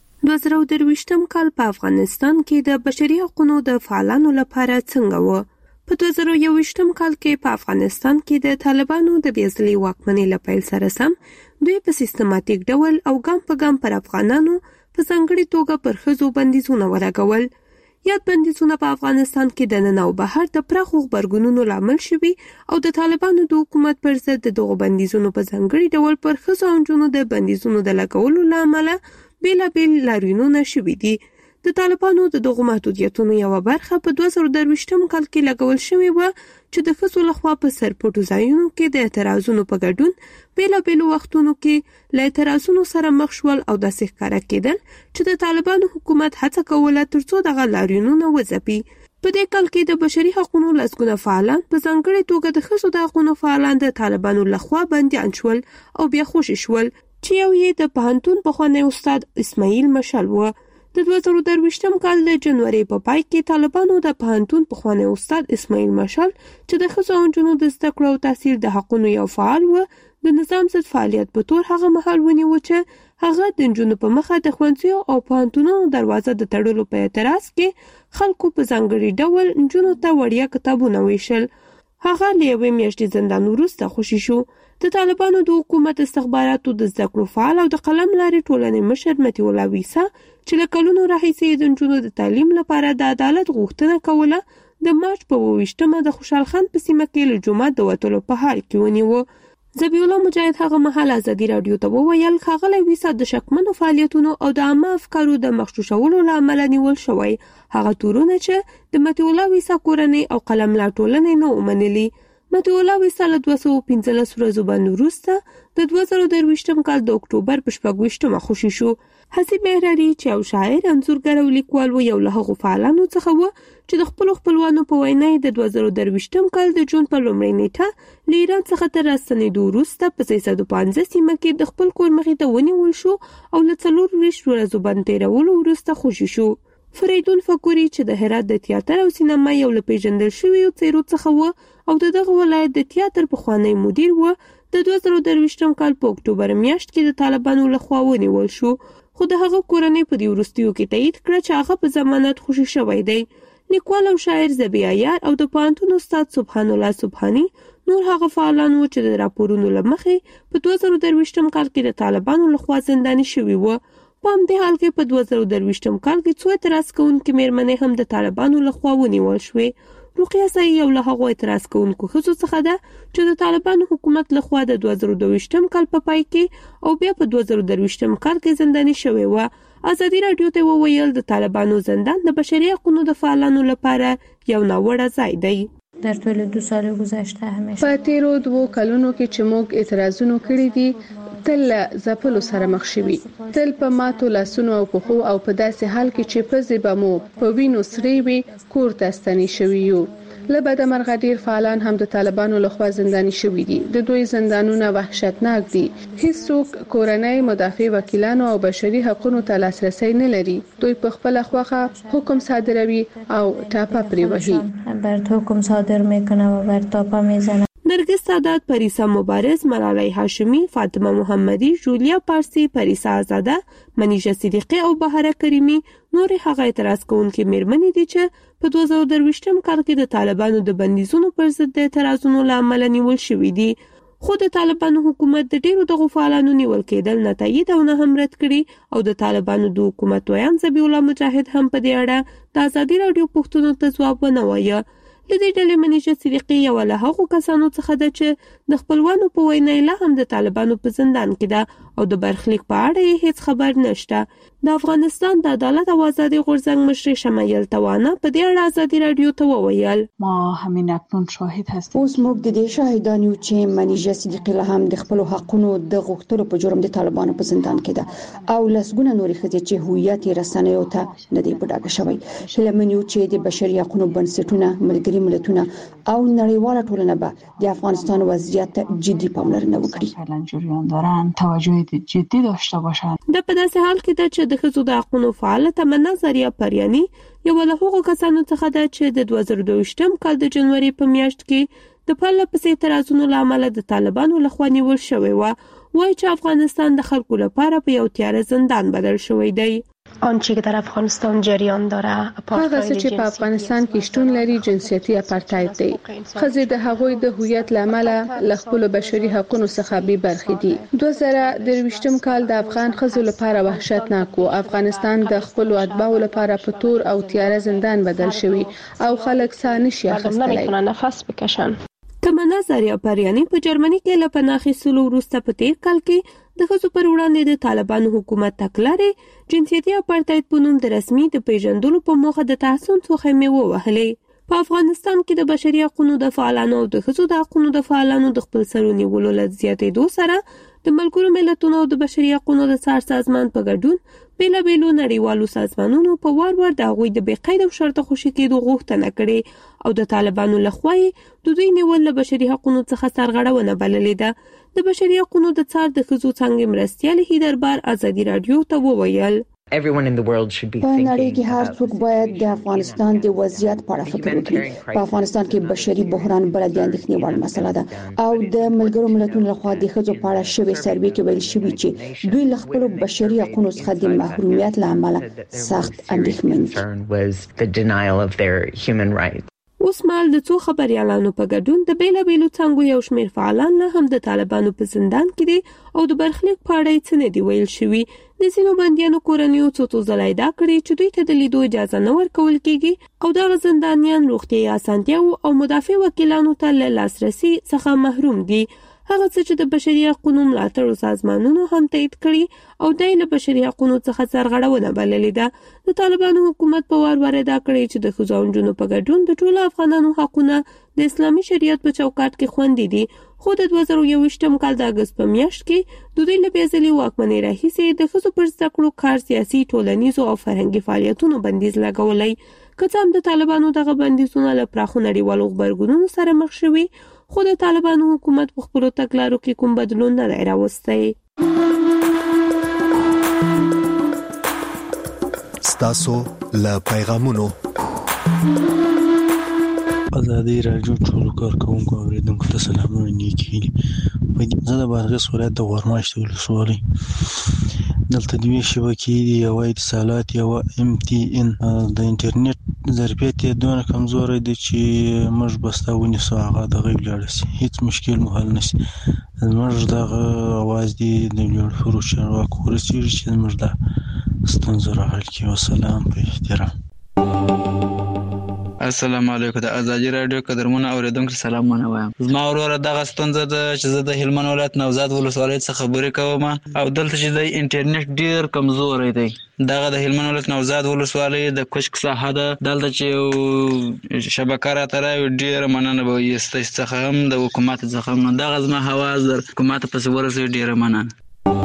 2023م کال په افغانستان کې د بشري حقوقو د فعالانو لپاره څنګه و؟ په 2021م کال کې په افغانستان کې د طالبانو د بیځلي واکمنۍ لپاره سره سم دوی په سیستماتیک ډول او ګام په ګام پر افغانانو په ځانګړي توګه پر ښځو بندیزونه ولګول. یاد بندیزونه په افغانستان کې د نن او بهر د پراخو خبرګونونو لامل شوي او د طالبانو د حکومت پر ضد دغه بندیزونو په ځانګړي ډول پر ښځو او نجونو د بندیزونو د لګولو لامل بیلابیل لاریونونه شوي دي. د طالبانو د دغه محدودیتونو یو برخه په 2023م کال کې لګول شوې و چې د ښځو لخوا په سرپټو ځایونو کې د اعتراضونو په ګډون بیلابیل وختونو کې له اعتراضونو سره مخ شول او داسې ښکاره کېدل چې د طالبانو حکومت هڅه کوله ترڅو دغه لاریونونه وځپي. په دې کال کې د بشري حقوقو لسګونه فعالان په ځانګړي توګه د ښځو د حقوقو فعالان د طالبانو لخوا بندیان شول او بیا خوشي شول چې یو یې د پوهنتون پخوانی استاد اسماعیل مشال و. د 2023م کال د جنوري په پای کې طالبانو د پوهنتون پخوانی استاد اسماعیل مشال چې د ښځو او نجونو د زده کړو او تحصیل د حقوقو یو فعال و د نظام ضد فعالیت په تور هغه مهال ونیو چې هغه د نجونو په مخه د ښوونځیو او پوهنتونونو دروازه د تړلو په اعتراض کې خلکو په ځانګړي ډول نجونو ته وړیا کتابونه ویشل. هغه له یوې میاشتې زندان وروسته خوشي شو. د طالبانو د حکومت استخباراتو د زده کړو فعال او د قلم لارې ټولنې مشر متي الله ویسا چې له کلونو راهیسې د نجونو د تعلیم لپاره د عدالت غوښتنه کوله د مارچ په 28مه د خوشحال خان په سیمه کې له جومات د وتلو په حال کې ونیو. ذبیح الله مجاهد هغه مهال ازادي رادیو ته وویل ښاغلی ویسا د شکمنو فعالیتونو او د عامه افکارو د مغشوشولو له امله نیول شوی. هغه تورونه چې د متي الله ویسا کورنۍ او قلم لا ټولنې نه ومنلي. متي الله ویسا له 215 ورځو باندې وروسته د 2023م کال د اکتوبر په 28مه خوشي شو. حسیب مهرری چې یو شاعر، انځورګر او لیکوال و، یو له هغو فعالانو څخه و چې د خپل خپلوانو په وینا د 2023م کال د جون په لومړۍ نیټه له ایران څخه تر راستنېدو وروسته په 315 سیمه کې د خپل کور مخې ته ونیول شو او له 24 ورځو باندې تیرولو وروسته خوشي شو. فریدون فکوري چې د هرات د تیاتر او سینما یو له پیژندل شویو څیرو څخه و او دغه ولایت د تیاتر پخوانی مدیر و، د 2023م کال په اکتوبر میاشت کې د طالبانو لخوا ونیول شو. خو د هغه کورنۍ په دې وروستیو کې تایید کړه چې هغه په ضمانت خوشي شوی دی. لیکوال او شاعر ذبیح عیار او د پوهنتون استاد سبحان الله سبحانی نور هغه فعالان و چې د راپورونو له مخې په 2023م کال کې د طالبانو لخوا زنداني شوي و. په همدې حال کې په 2023م کال کې څو اعتراض کوونکې مېرمنې هم د طالبانو لخوا ونیول شوې. رقیه سعید یو له هغو اعتراض کوونکو ښځو څخه ده چې د طالبانو حکومت لخوا د 2022م کال په پای کې او بیا په 2023م کال کې زنداني شوې وه. ازادي رادیو ته وویل د طالبانو زندان د بشري حقوقو د فعالانو لپاره یو ناوړه ځای دی. در طول 2 سال گذشته همیشه په تیرو 2 کلونو کې چې موږ اعتراضونه کړي دي تل زپلو سره مخ شوي، تل په ماتو لاسونو او پښو او په داسې حال کې چې په زیبمو په وینو سری وي کور ته ستنې شوي یو. لبد مرغه ډیر فعالان هم د طالبانو لخوا زنداني شوي دي. د دوی زندانونه وحشتناک دي. هیڅوک کورنۍ مدافع وکیلانو او بشري حقوقو ته لاسرسي نه لري. دوی په خپل خوخه حکم صادروي او ټاپه پرې وهي. بر حکم صادر میکنه و بر ټاپه میزنه. نرگس سادات، پریسا مبارز، ملالای هاشمی، فاطمه محمدی، جولیا پارسی، پریسا آزاده، منیژه صدیقی او بهاره کریمی نور هغه اعتراض کوونکې مېرمنې دي چې په 2023م کال کې د طالبانو د بندیزونو پر ضد د اعتراضونو له امله نیول شوي دي. خو د طالبانو حکومت د ډیرو دغه فعالانو نیول کېدل نه تایید او نه هم رد کړي او د طالبانو د حکومت ویان ذبیح الله مجاهد هم په دې اړه د ازادي رادیو پوښتنو ته ځواب ونه وایه. د دې ډلې منیژه صدیقي یو له هغو کسانو څخه ده چې د خپلوانو په وینا لا هم د طالبانو په زندان کې ده او د برخلیک په اړه یې هیڅ خبر نشته. د افغانستان د عدالت او ازادي غورځنګ مشر شمایل توانه په دې اړه ازادي رادیو ته وویل ما همین اکنون شاهد هستیم. اوس موږ د دې شاهدان یو چې منیژه صدیقي له هم د خپل حقونو د غوښتلو په جرم د طالبانو په زندان کې ده او لسګونه نورې ښځې چې هویت یې رسنیو ته نه دی په ډاګه شوی. لمنیو چې د بشري حقوقو بنسټونه ملګري ملتونه او نړیواله ټولنه به د افغانستان وضعیت جدي پاملرنه وکړي. فعلا جریان دارن توجه جدی داشته باشند. د په داسې حال کې چې د ښځو د حقوقو فعال تمنا زریه پریانی یو له هغو کسانو څخه ده چې د 2022 کال د جنوري په میاشت کې د پرله پسې اعتراضونو لامل د طالبانو لخوا نیول شوی و. وایي چې افغانستان د خلکو لپاره په یو تیاره زندان بدل شوی دی. آنچه که در افغانستان جریان داره هغه چې په افغانستان کې شتون لري جنسیتي اپارتاید دی. ښځې د هغوی د هویت لامل له خپل بشري حقوقو څخه بې برخې دي. 2023 کال د افغان ښځو لپاره وحشتناک و. افغانستان د خپل اتباعو لپاره په تور او تیاره زندان بدل شوی او خلک ساه نشي اخیستلی. نمیتونن نفس بکشن. تمنا زریه پریانی په جرمني کې له پناه اخیستلو وروسته په تیر کال کې د ښځو پر وړاندې د طالبانو حکومت تګلارې جنسیتي اپارتاید په نوم د رسمي د پیژندلو په موخه د تحسن څخه مې ووهلې. په افغانستان کې د بشري حقوقو د فعالانو او د ښځو د حقوقو د فعالانو د خپل سرو نیولو له زیاتېدو سره د ملګرو ملتونو او د بشري حقوقو د څار سازمان په ګډون بیلابیلو نړیوالو سازمانونو په وار وار د هغوی د بې قید او شرطه خوشي کېدو غوښتنه کړې او د طالبانو لخوا د دوی نیول له بشري حقوقو څخه سرغړونه بللې ده. د بشري حقوقو د څار د ښځو څنګه مرستیال هیدربار ازادي رادیو ته وویل Everyone in the world should be thinking. په نړۍ کې هر څوک باید د افغانستان د وضعیت په اړه فکر وکړي. په افغانستان کې بشري بحران بل د اندېښنې وړ مسله ده او د ملګرو ملتونو لخوا د ښځو په اړه شوی سروې کې ویل شوی چې دوی له خپل بشري حقوقو څخه د محرومیت لامل سخت اندېښمن. اوس مال د څو خبريالانو په ګډون د بیلابیلو څنګه یو شمېر فعالان له هم د طالبانو په زندان کې دي او د برخلیک په اړه څه نه دی ویل شوی. د ځینو بندیانو کورنیو څو ځلای دا کړی چې دوی ته د لیدو اجازه نه ورکول کیږي او د زندانیان روغتیايي اسانتیاو او مدافع وکیلانو ته له لاسرسي څخه محروم دي. هغه څه چې د بشري حقوقو ملاتړ سازمانونو هم تایید کړي او د بشري حقوقو څخه سرغړونه بللې ده. د طالبانو حکومت په وار وار دا کړی چې د ښځو او نجونو په ګډون د ټولو افغانانو حقوقونه د اسلامي شریعت په چوکاټ کې خوندي دي. خو د 2021 کال د اگست په میاشت کې د دوی له بیځلي واکمنۍ راهیسې د ښځو پر زده کړو کار سیاسي ټولنیزو او فرهنګي فعالیتونو بندیز لګولی. که څه هم د طالبانو دغه بندیزونه له پراخو نړیوالو غبرګونونو سره مخ شوي خو د طالبانو حکومت په خپلو تګلارو کې کوم بدلون نه دی راوستی. ستاسو له پیغامونو ازادي رادیو ټول کارکونکو اوریدونکو ته سلامونه نیکی. زه د بادغیس ولایت د غورماشت ولسوالۍ دلته د یوې شبکې دی یوه اتصالات یوه MTN د انټرنیټ ظرفیت یې دونه کمزوری دی چې موږ به ستا ونیسو هغه دغه ولاړه سي هیڅ مشکل مو حل نه سي. زموږ دغه اواز دی د لوړ چارواکو ورسېږي چې زموږ دا ستونزه راحل کړي. وسلام په احترام. السلام علیکم. د ازادي رادیو قدرمنو اوریدونکو سلامونه وایم. زما وروره دغه ستونزه ده چې زه د هلمند ولایت نوزاد ولسوالۍ څخه خبرې کوم او دلته چې د انټرنیټ ډیر کمزوری دی. دغه د هلمند ولایت نوزاد ولسوالۍ د کوشک ساحه ده. دلته چې شبکه راته راوي ډیره مننه به وي ستاسو څخه هم د حکومت څخه هم. دغه زما حواس د حکومت پسې ورسوي ډیره مننه.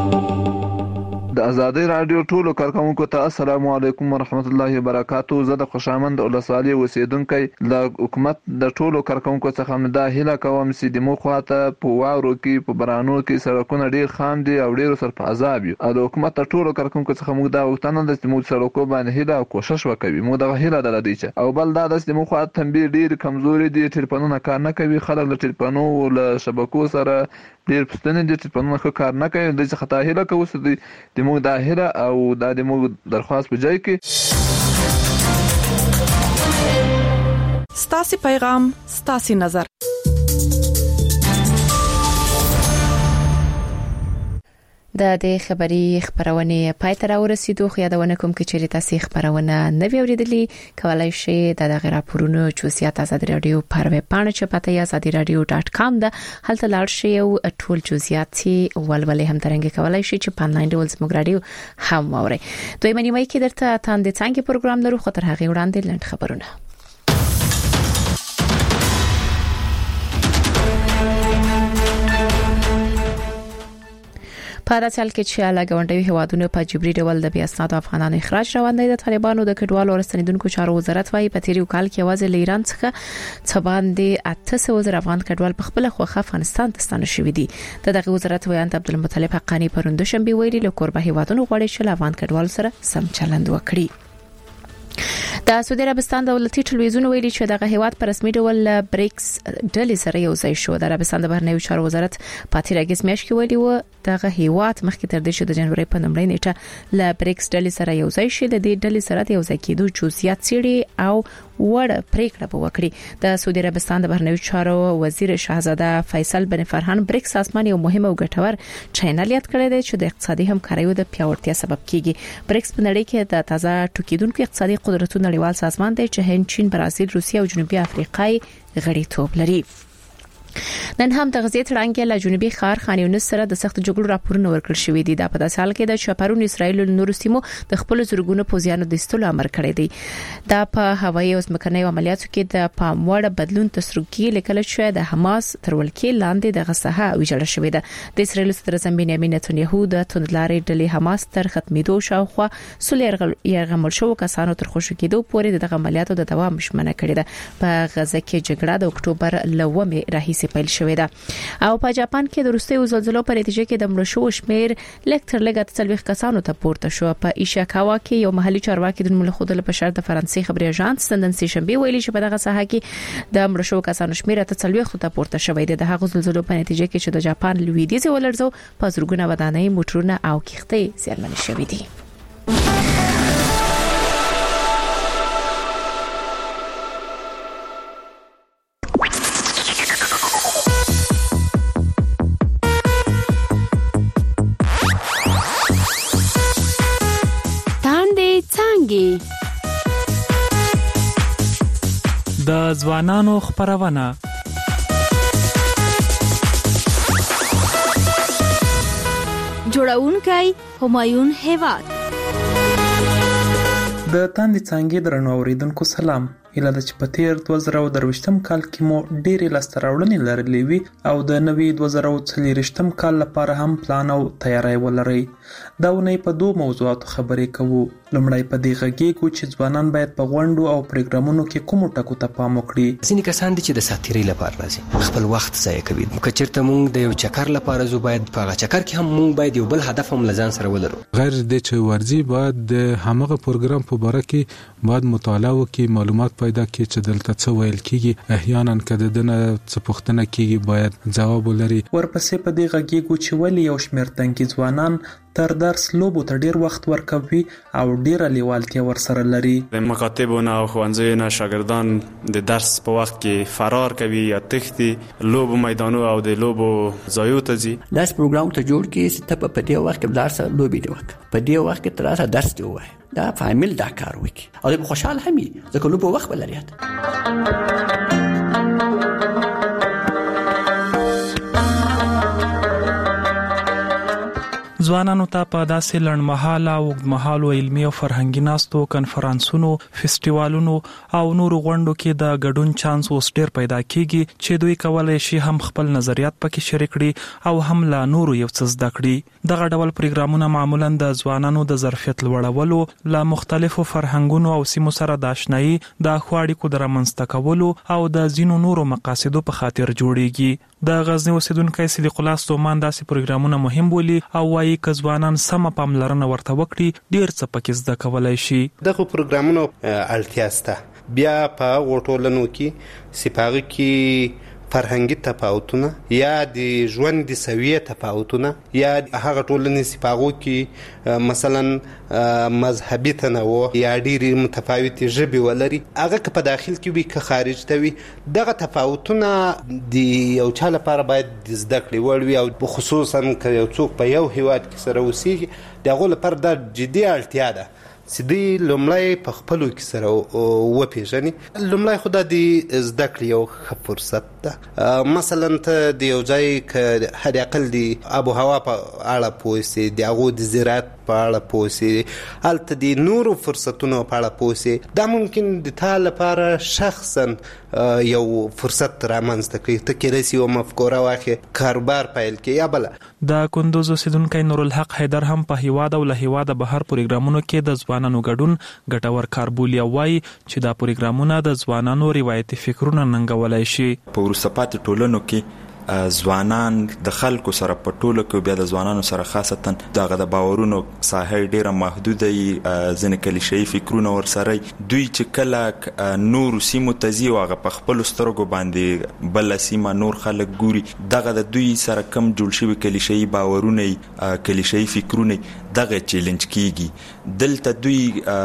د ازادي رادیو ټولو کارکونکو ته السلام علیکم ورحمت الله وبرکاتہ. زه د خوشامند ولسوالۍ اوسیدونکی د حکومت د ټولو کارکونکو څخه دا هیله کوم چې د مخواته په واورو کې په برانو کې سړکونه ډیر خام دي او ډیر سر په عذاب یو. د حکومت د ټولو کارکونکو څخه موږ دا غوښتنه ده چې موږ سړکو باندې هیله او کوشش وکړو. موږ د هیله درلودي چې او بل دا د مخواته تنبیه ډیر کمزوري دي. ټلیفونونه کار نه کوي. خلک له ټلیفونو او له شبکو سره ډیر پښتنې دي. ټلیفونونه ښه کار نه کوي. د څه خطا هیله کوو چې موږ دا هیله او دا د موږ درخواست په ځای کې. ستاسو پیغام ستاسو نظر. د خبري خبرونه پای ته راورسېدو. خو یادونه کوم چې چیرې تاسو خبرونه نه ویوریدلې کولای شئ د دغه راپورونو جزئیات آزاد رادیو پر ویب پاڼه چې پته یې azadiradio.com ده هلته لاړ شئ او ټول جزئیات ولولې هم ترنګ کولای شئ چې په آنلاین ډول زموږ رادیو هم واورئ. دوی منیمای کې درته تاندې څنګه پروګرام لرو خو تر هغه وړاندې لنډ خبرونه. په داسې حال کې چې لګونډوي هوادونو په جبري ډول د بیا اسناد افغانانو اخراج روان دی. د طالبانو د کډوالو ورستنیدونکو چارو وزارت وايي په تیریو کال کې یوازې له ایران څخه څه باندې 800 افغان کډوال په خپل خوخه افغانستان ته ستانه شوي دي. دغه وزارت وایي عبدالمطلب حقانی پروند شنبه ویلي له کوربه هوادونو غواړي چې افغان کډوال سره سم چلند وکړي. د سعودي عربستان دولتي ټلویزیون ویلي چې دغه هیواد په رسمي ډول بریکس ډلې سره یو ځای شو. د عربستان د بهرنیو چارو وزارت په تیر اگست میاشت کې ویلي و دغه هیواد مخکې تر دې چې د جنوري په لومړۍ نیټه له بریکس ډلې سره یو ځای شي د دې ډلې سره د یو ځای کېدو جزئیات څېړي او وړ پریکړه به وکړي. د سعودي عربستان د بهرنیو چارو وزیر شاهزاده فیصل بن فرحان بریکس سازمان یو مهم او ګټور چینل یاد کړی دی چې د اقتصادي همکاریو د پیاوړتیا سبب کیږي. بریکس په نړۍ کې د تازه ټوکیدونکو اقتصادي قدرتونو نړیوال سازمان دی چې هند، چین، برازیل، روسیه او جنوبي افریقای غړیتوب لري. نن هم د غزې تړانګې له جنوبي ښار خان یونس سره د سخت جګړو راپورونه ورکړل شوې دي. دا په داسې حال کې د چاپرون اسرائیل له نورو سیمو د خپل زورګونو پوزیانو د استلو امر کړی دی. دا په هوایي او ځمکني عملیاتو کې د پاموړ بدلون تسروکی لیکل شوی د حماس تر ولکې لاندې د غسه ویجاړه شوې ده. د اسرائیل صدر بنیامین نتنیاهو د توندلارې ډلې حماس تر ختمېدو شاوخوا سولې یرغمل شو کسانو تر خوشو کېدو پورې د عملیاتو د دوام مشمنه کړې ده. په غزه کې جګړه د اکتوبر لومې راهیسې پیل شوې ده او په جاپان کې د روسي زلزلو په نتیجه کې د مړو شو شمیر لکټر لګات 40 کسانو ته پورته شو. په ایشاکاوا کې یو محلي چارواکي د ملخود له بشر د فرانسې خبري اژانس سندنسي شنبه ویلي چې په دغه ساحه کې د مړو شو کسانو شمیر ته 40 ته پورته شوی دی. د هغو زلزلو په نتیجه کې چې د جاپان لویدیځ ولرزو په زرګونه ودانۍ موټرونه او کښتۍ زیانمن شوي دي. د ځوانانو خبرونه جوړونکی همایون هیواد د تاندې څنګه درنو اوریدونکو سلام. هله د چپتیر 2023م کال کې مو ډېرې لاستراوړنې لرلې وي او د نوي 2024م کال لپاره هم پلان او تیاری ولرئ. دا ونې په دوه موضوعاتو خبرې کوو. لومړی په دې غږیږو چې ځوانان باید په غونډو او پروګرامونو کې کوم ټکو ته پام وکړي. ځینې کسان دي چې د ساتيري لپاره راځي خپل وخت ضایع کوي. کچېرته مونږ د یو چکر لپاره زو باید په چکر کې هم مونږ باید یو بل هدف هم لزان سره ولرو. غیر د چې ورزي باید د همغه پروګرام په باره کې باید مطالعه وکړي، معلومات پیدا کړي چې دلته څه ویل کیږي. احیانا کده دنه څه پوښتنه کیږي باید جواب ولري. ورپسې په دې غږیږو چې ولې یو شمېر تنکي ځوانان تر درس لوبو ته ډیر وخت ورکوي او ډیره لیوالتیا ورسره لري. د مکاتبونو او ښوونځیو شاګردان د درس په وخت کې فرار کوي یا تښتي لوبو میدانو او د لوبو ځایو ته ځي. درس پروګرام ته جوړ کړي چې په دې وخت کې درس لوبي دی وخت په دې وخت کې تراسه درس دی وای دا فامیل دا کار وکي او د خوشحال همي ځکه لوبو وخت بلریات. ځوانانو ته په داسې لړمحاله او اوږدمهالو علمي او فرهنګي ناستو، کنفرانسونو، فیسټیوالونو او نورو غونډو کې د ګډون چانس اوس ډیر پیدا کیږي چې دوی کولای شي هم خپل نظریات پکې شریک کړي او هم لا نورو یو څه زده کړي. دغه ډول پروګرامونه معمولا د ځوانانو د ظرفیت لوړولو، له مختلفو فرهنګونو او سیمو سره د آشنایي، د ښو اړیکو د رامنځته کولو او د ځینو نورو مقاصدو په خاطر جوړیږي. د غزنی اوسیدونکو صدیق الله ستومان داسې پروګرامونه مهم بولي او وايي که ځوانان سم پاملرنه ورته وکړي ډیر څه پکې زده کولای شي. دغه پروګرامونو اړتیا سته. بیا په وټولنو کې سپاغه کې فرهنګي تفاوتونه یا د ژوند د سویه تفاوتونه یا هغه ټولنې چې په هغو کې مثلا مذهبي تنوع یا ډېرې متفاوتې ژبې ولري، هغه که په داخل کې وي که خارج ته وي، دغه تفاوتونه د یو چا لپاره باید د زده کړې وړ وي، او خصوصا که یو څوک په یو هیواد کې سره اوسېږي د هغو لپاره دا جدي اړتیا ده چې دوی لومړی په خپلو کې سره وپېژني. لومړی خو دا د زده کړې یو ښه فرصت ده. مثلا ته د یو ځای که حد اقل د آب و هوا په اړه پوه سې، د هغو د زراعت په اړه پوه سې، هلته د نورو فرصتونو په اړه پوه سې، دا ممکن د تا لپاره شخصا یو فرصت رامنځته کړي. ته کېدای سي یوه مفکوره واخلې، کاروبار پیل کړې یا بله. د کندوز اوسیدونکی نورالحق حیدر هم په هیواد او له هیواده بهر پروګرامونو کې د ځوانانو ګډون ګټور کار بولي او وایي چې دا پروګرامونه د ځوانانو روایتي فکرونه ننګولی شي. په وروسته پاتې ټولنو کې ځوانان د خلکو سره په ټوله کې، بیا د ځوانانو سره خاصتا دغه د باورونو ساحه ډیره محدوده وي، ځینې کلیشه‌ایي فکرونه ورسره دوی چې کله نورو سیمو ته ځي او هغه په خپلو سترګو باندې بله سیمه نور خلک ګوري، دغه د دوی سره کم جوړ شوي کلیشه‌ایي باورونه کلیشه‌ایي فکرونه دغه چیلنج کیږي. دلته دوی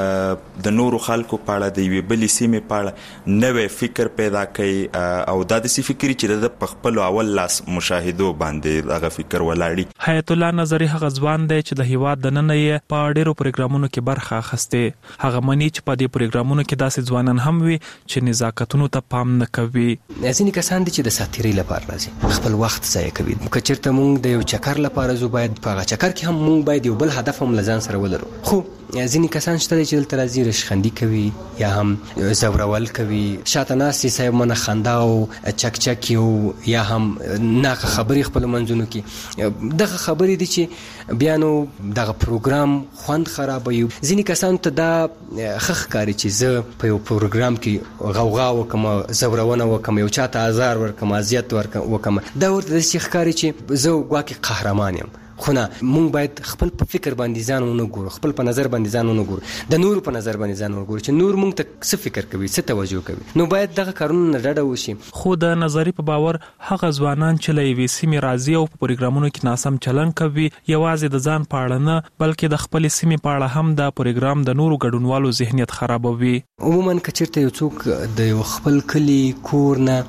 د نورو خلکو په اړه د یوې بلې سیمې په اړه نوی فکر پیدا کوي او دا داسې فکري چې د په خپلو اول لاس مشاهدو باندې هغه فکر ولاړي. حیات الله نظری هغه ځوان دی چې د هیواد د ننه یې په ډیرو پروګرامونو کې برخه اخیستې. هغه مني چې په دې پروګرامونو کې داسې ځوانان هم وي چې نزاکتونو ته پام نه کوي. ځینې کسان دي چې د ساتیرۍ لپاره راځي، خپل وخت ضایع کوي. که چېرته موږ د یو چکر لپاره ځو، باید په هغه چکر کې هم موږ باید یو بل هدف هم له ځان سره ولرو. خو ځینې کسان شته دي چې دلته راځي رشخندي کوي یا هم زورول کوي، شاته ناست دي صاحب منه خندا او چک یا هم ناقه خبرې خپل منځونو کې. دغه خبرې دي چې بیا نو دغه پروګرام خوند خرابوي. ځینې کسانو ته دا ښه ښکاري چې زه په یو پروګرام کې غوغا وکم، زورونه وکم، یو چاته ازار ورکم، اذیت وکم، دا ورته داسې ښکاري چې زه ګواکې قهرمان یم. خو نه، مونږ باید خپل په فکر باندې ځان ونه ګورو، خپل په نظر باندې ځان ونه ګورو، د نورو په نظر باندې ځان وګورو چې نور مونږ ته څه فکر کوي، څه توجه کوي. نو باید دغه کارونه نه ډډه وشي. خو د نظری په باور هغه ځوانان چې له یوې سیمې راځي او په پروګرامونو کې ناسم چلن کوي، یوازې د ځان په اړه نه بلکې د خپل سیمې په اړه هم دا پروګرام د نورو ګډونوالو ذهنیت خرابوي. عموما که چېرته یو څوک د یو خپل کلی کور نه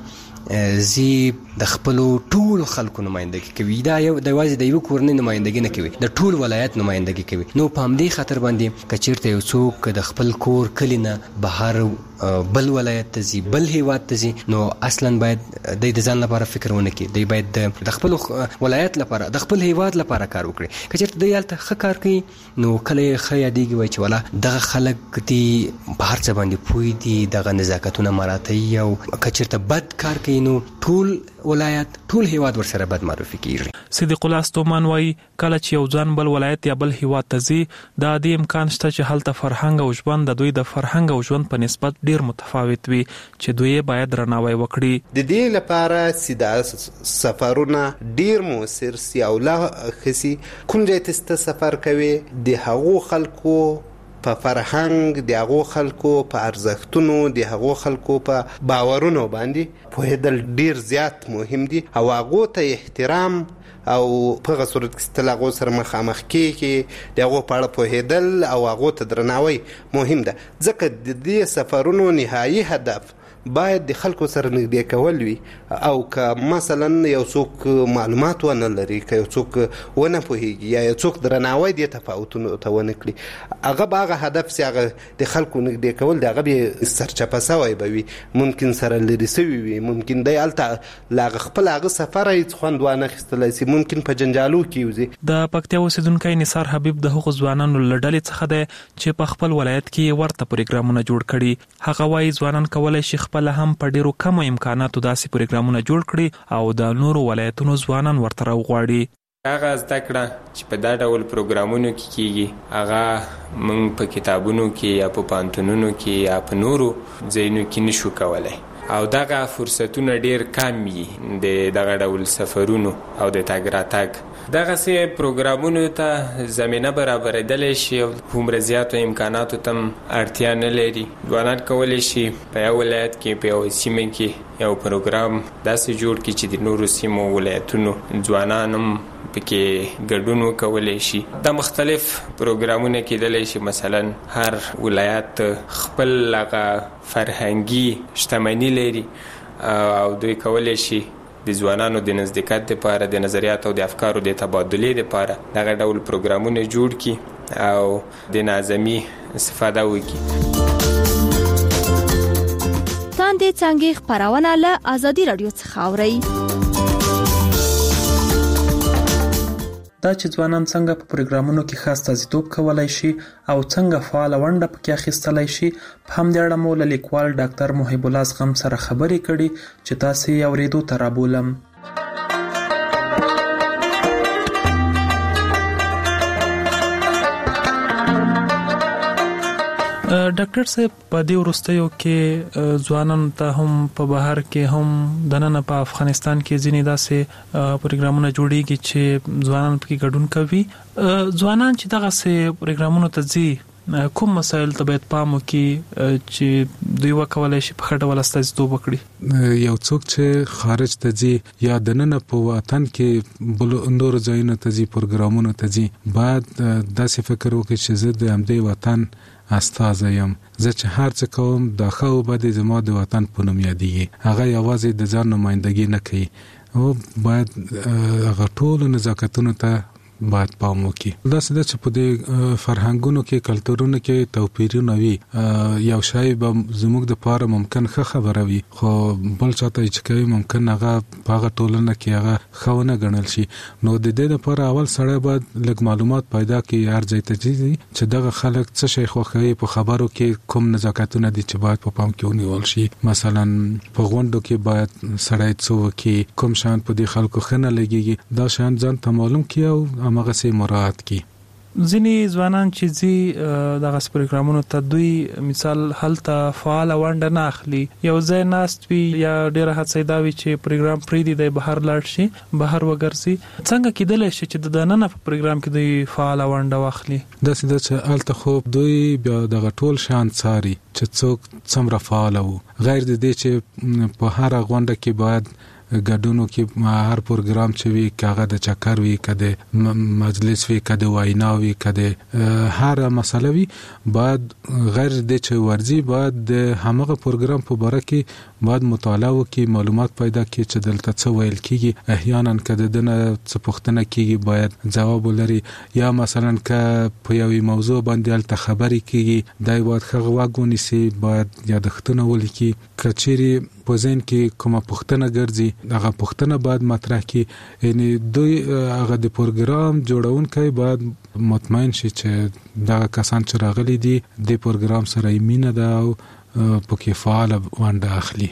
زی د خپل ټول خلکو نمائندګي کوي، دا یو د یوازې د یو کورنۍ نمائندګي نه کوي، د ټول ولایت نمائندګي کوي. نو په همدې خاطر باندې که چېرته یو څوک د خپل کور کلی نه بهر بل ولایت ته ځي، بل هیواد ته ځي، نو اصلا باید د ځان لپاره فکر ونه کړي. دی باید د خپل ولایت لپاره، د خپل هیواد لپاره کار وکړي. که چېرته دی هلته ښه کار کوي، نو کله یې ښه یادېږي، وایي چې والا دغه خلک دي په هر څه باندې پوه دي، دغه نزاکتونه مراعتوي. او که چېرته بد کار کوي، نو ټول ولایت، ټول هیواد ورسره بد معرفي کیږي. صدیق الله ستومان وایي کله چې یو ځان بل ولایت یا بل هیواد ته ځي، دا د امکان شته چې هلته فرهنګ او ژوند د دوی د فرهنګ او ژوند په نسبت ډیر متفاوت وي چې دوی باید درناوی وکړي. د دې لپاره چې د سفرونه ډیر موثر سي او لا خسي، کوم ځای ته سفر کوي، د هغو خلکو په فرهنګ، د هغو خلکو په ارزښتونو، د هغو خلکو په باورونو باندې پوهېدل ډیر زیات مهم دي، او هغو ته احترام او په هغه صورت کې تل هغو سره مخامخ کېږي، د هغو په اړه پوهېدل او هغو ته درناوی مهم ده. ځکه د دې سفرونو نهایي هدف باید د خلکو سره نږدې کول وي. او که مثلا یو څوک معلومات ونه لري، که یو څوک ونه پوهېږي یا یو څوک درناوی دې تفاوتونو ته ونه کړي، هغه به هغه هدف چې هغه د خلکو نږدې کول د هغه به سرچپه سوی به وي، ممکن سره لرې سوي وي، ممکن دی هلته له هغه خپل هغه سفره هېڅ خوند وانه اخیستلی سي، ممکن په جنجالو کې وځي. د پکتیا اوسیدونکی نثار حبیب د هغو ځوانانو له ډلې څخه دی چې په خپل ولایت کې ورته پروګرامونه جوړ کړي. هغه وایي ځوانان کولی شي خپل هم په ډیرو کمو امکاناتو داسې پروګرامونه جوړ کړي او د نورو ولایتونو ځوانان ورته راوغواړي. هغه زده کړه چې په دا ډول پروګرامونو کې کیږي، هغه موږ په کتابونو کې یا په پوهنتونونو کې یا په نورو ځایونو کې نشو کولی. او دغه فرصتونه ډیر کم وي د دغه ډول سفرونو او د تګ راتګ. دغه سي پروګرامونو ته زمينه برابرېدل شي او هم زیاتو امکاناتو تم اړتیا نه لري. ځوانان کولی شي په یو ولایت کې په یو سیمه کې یو پروګرام داسې جوړ کړي چې د نورو سیمو ولایتونو ځوانانم پکې ګډون وکولای شي. دا مختلف پروګرامونه کېدلی شي، مثلا هر ولایت خپل لغه فرهنګي شتمنۍ لري او دوی کولی شي د ځوانانو د نزدېکت لپاره، د نظریاتو او د افکارو د تبادلې لپاره دغه ډول پروګرامونه جوړ کړي او د نظمي استفاده وکړي. تاندې څنګه خبرونه له ازادي رادیو څخه اوري. دا چې ځوانان څنګه په پروګرامونو کې خاص تازیتوب کولای شي او څنګه فعال ونډه پکې اخیستلای شي، په همدې اړه مو له لیکوال ډاکټر محب الله زغم سره خبرې کړې چې تاسو یې اورېدو ته رابولم. ډاکټر صاحب، په دې وروستیو کې ځوانانو ته هم په بهر کې هم دننه په افغانستان کې ځینې داسې پروګرامونه جوړیږي چې ځوانان پکې ګډون کوي. ځوانان چې دغه سه پروګرامونو ته ځي، کوم مسایل ته باید پام وکړي چې دوی وکولای شي په خټه ولستازیتوب وکړي؟ یو څوک چې خارج ته ځي یا دننه په وطن کې بل اندور ځایونو ته ځي، پروګرامونو ته ځي، باید داسې فکر وکړي چې زه د همدې وطن استازی یم. زه چې هر څه کوم دا خو به زما د وطن په نوم یادېږي. هغه یوازې د ځان نمائندګي نه کوي او باید هغه ټول نزاکتونو ته باید پام وکړي. دا څه چې په دې فرهنګونو کې، کلتورونو کې توپیرونه وي. یو شی به زموږ د پاره ممکن ښه خبره وي، خو بل چاته چې کوي ممکن هغه په هغه ټولنه کې هغه خونه ګڼل شي. نو د دې لپاره اول سړی باید لږ معلومات پیدا کړي هر ځای ته چې دغه خلک څه شي خوښوي، په خبرو کې کوم نزاکتونه دي چې باید په پام کې ونیول شي. مثلا په غونډو کې باید سړی څه وکړي، کوم شان په دې خلکو خنه لګيږي، دا شان ځان ته معلوم کړي او همغه سي مراعات کی. ځینې ځوانان چې زی دغه پروګرامونو ته دوی مثال هلته فعال ونډه نه اخلي، یو ځای ناست وي یا ډیره هڅه دا وي چې پروګرام پریدي د بهر لاړ شي، بهر وګرځي. څنګه کېدلی شي چې د دننه په پروګرام کې دوی فعال ونډه واخلي؟ دا چې هلته خو دوی بیا دغه ټول شان څاري چې څوک څومره فعال وو، غیر د دې چې په هر غونډه کې باید ګډونو کې هر پروګرام چې وي، کاغه د چکر وي، کده مجلس وي، کده وینا وي، کده هر مسله وي، باید غیر د چې ورزي باید د همغه پروګرام په باره کې باید مطالعه وکړي، معلومات پیدا کړي چې دلته څه ویل کیږي. احیانا کده دنه څه پوښتنه کیږي باید جواب ولري، یا مثلا ک په یوې موضوع باندې الته خبرې کیږي، دای باید خغه واګونی سي، باید یادښتونه ولیکي. کچيري په ځین کې کومه پوښتنه ګرځي، هغه پوښتنه باید مطرح کړي. یعنی دوی هغه د پروګرام جوړونکي باید مطمئن شي چې دا کسان چې راغلي دي د پروګرام سره مینه ده او پکې فعال ونډه اخلي.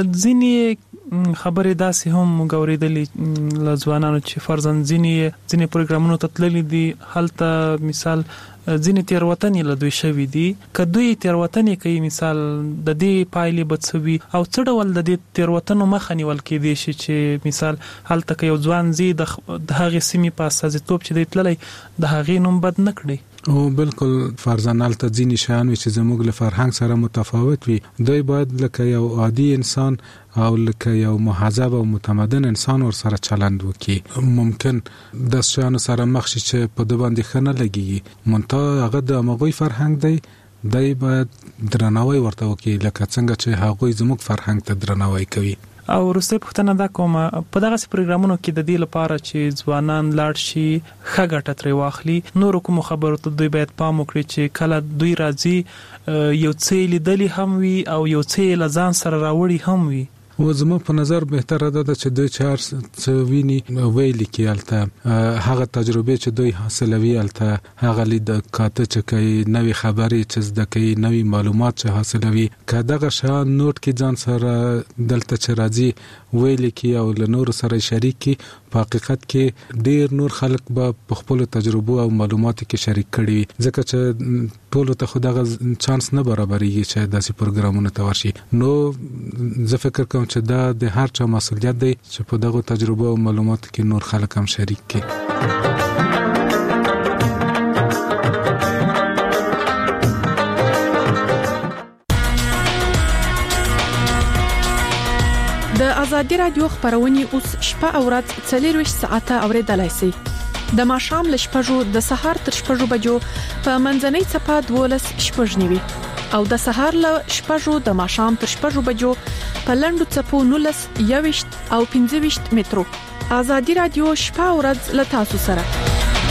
ځینې خبرې داسې هم غوړېدلې لځوانانو چې فرضاً ځینې پروګرامونو ته تللي دي، هلته مثال ځینې تیروتنې له دوی شوي دي. که دوی تیروتنې کوي، مثال د دې پایلې به څه وي او څه ډول د دې تیروتنو مخه نیول کېدای شي چې مثال هلته که یو ځوان زی د هغې سیمې په استازیتوب چې دی تللی، د هغې نوم بد نه کړي؟ او بالکل فرضاً هلته ځینې شیان وي چې زموږ له فرهنګ سره متفاوت وي. دوی باید لکه یو عادي انسان او لکه یو مهذب او متمدن انسان ور سره چلند وکړي. ممکن د شیانو سره مخ شي چې په د باندې خنه لګي، منتها هغه د مغوي فرهنګ دی، دای باید درناوی ورته وکړي لکه څنګه چې هغوی زموږ فرهنګ ته درناوی کوي. او وروسته پوښتنه دا کومه، په دغه پروګرامونو کې د دې لپاره چې ځوانان لاړ شي ښه ګټه ترې واخلي، نور کوم خبرو ته دوی باید پام وکړي چې کله دوی راځي یو څه لیدلي هم وي او یو څه له ځان سره راوړي هم وي؟ او زما په نظر بهتره ده چې دوی چار څویني ویل کېالته هغه تجربه چې دوی حاصلوي الته هغه لید کاته چې کوي نوې خبرې چې زده کوي نوې معلومات چې حاصلوي کداغه شان نوٹ کې ځان سره دلته چې راځي ویل کې او له نور سره شریک کې په حقیقت کې ډیر نور خلک په خپل تجربه او معلوماتو کې شریک کړي ځکه چې ټول ته خدغه چانس نه برابرېږي چې داسې پروګرامونه ته ورشي نو زه فکر کوم چې دا د هر چا مسؤلیت دی چې په دغه تجربه او معلوماتو کې نور خلک هم شریک کړي د ازادي رادیو خبرونه اوس شپه او ورځ 24 ساعته اوریدلای شئ د ماښام ل شپږو د سهار تر شپږو بجو په منځنۍ صفه 12 شپږنیوي او د سهار ل شپږو د ماښام تر شپږو بجو په لندو صفو 19 21 او 25 مترو ازادي رادیو شپه او ورځ ل تاسو سره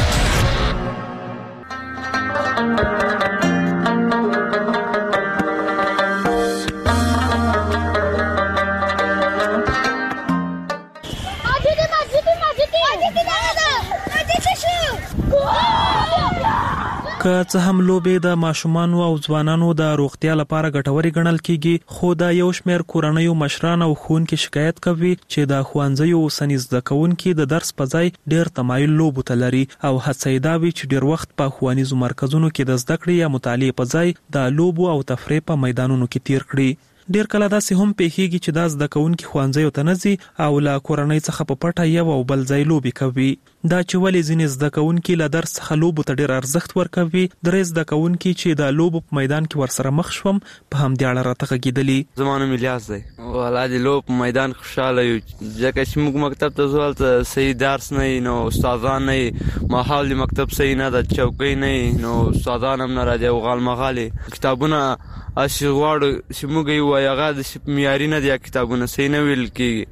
که څه هم لوبې د ماشومان او ځوانانو د روغتیا لپاره ګټوري ګڼل کیږي خو دا یو شمېر کورنۍ مشران او ښوونکي شکایت کوي چې د ښوونځیو اوسنی زده کوونکي د درس په ځای ډېر تمایل لوبو ته لري او هڅه یې دا وي چې ډېر وخت په ښوونیزو مرکزونو کې د زده کړې یا مطالعې په ځای د لوبو او تفریح په میدانونو کې تیر کړي ډیر کله داسې هم پیښیږي چې د زده کوونکي ښوونځیو ته نه ځي او له کورنۍ څخه په پټه یو او بل ځای لوبې کوي دا چې ولې ځینې زده کوونکي له درس څخه لوبو ته ډیر ارزښت ورکوي درې زده کوونکي چې د لوبو په میدان کې ورسره مخ شوم په همدې اړه راته غږېدلي زما نوم الیاس دی والله د لوب په میدان خوشاله یو ځکه چې موږ مکتب ته ځو هلته صحیح درس نه نو استادان نه ماحول د مکتب صحیح نه د چوکۍ نه نو استادان هم نه راځي او غالمغالي کتابونه اسی غواړو چې موږ یو هغه د معیاري نه دي کتابونه صحیح نه ویل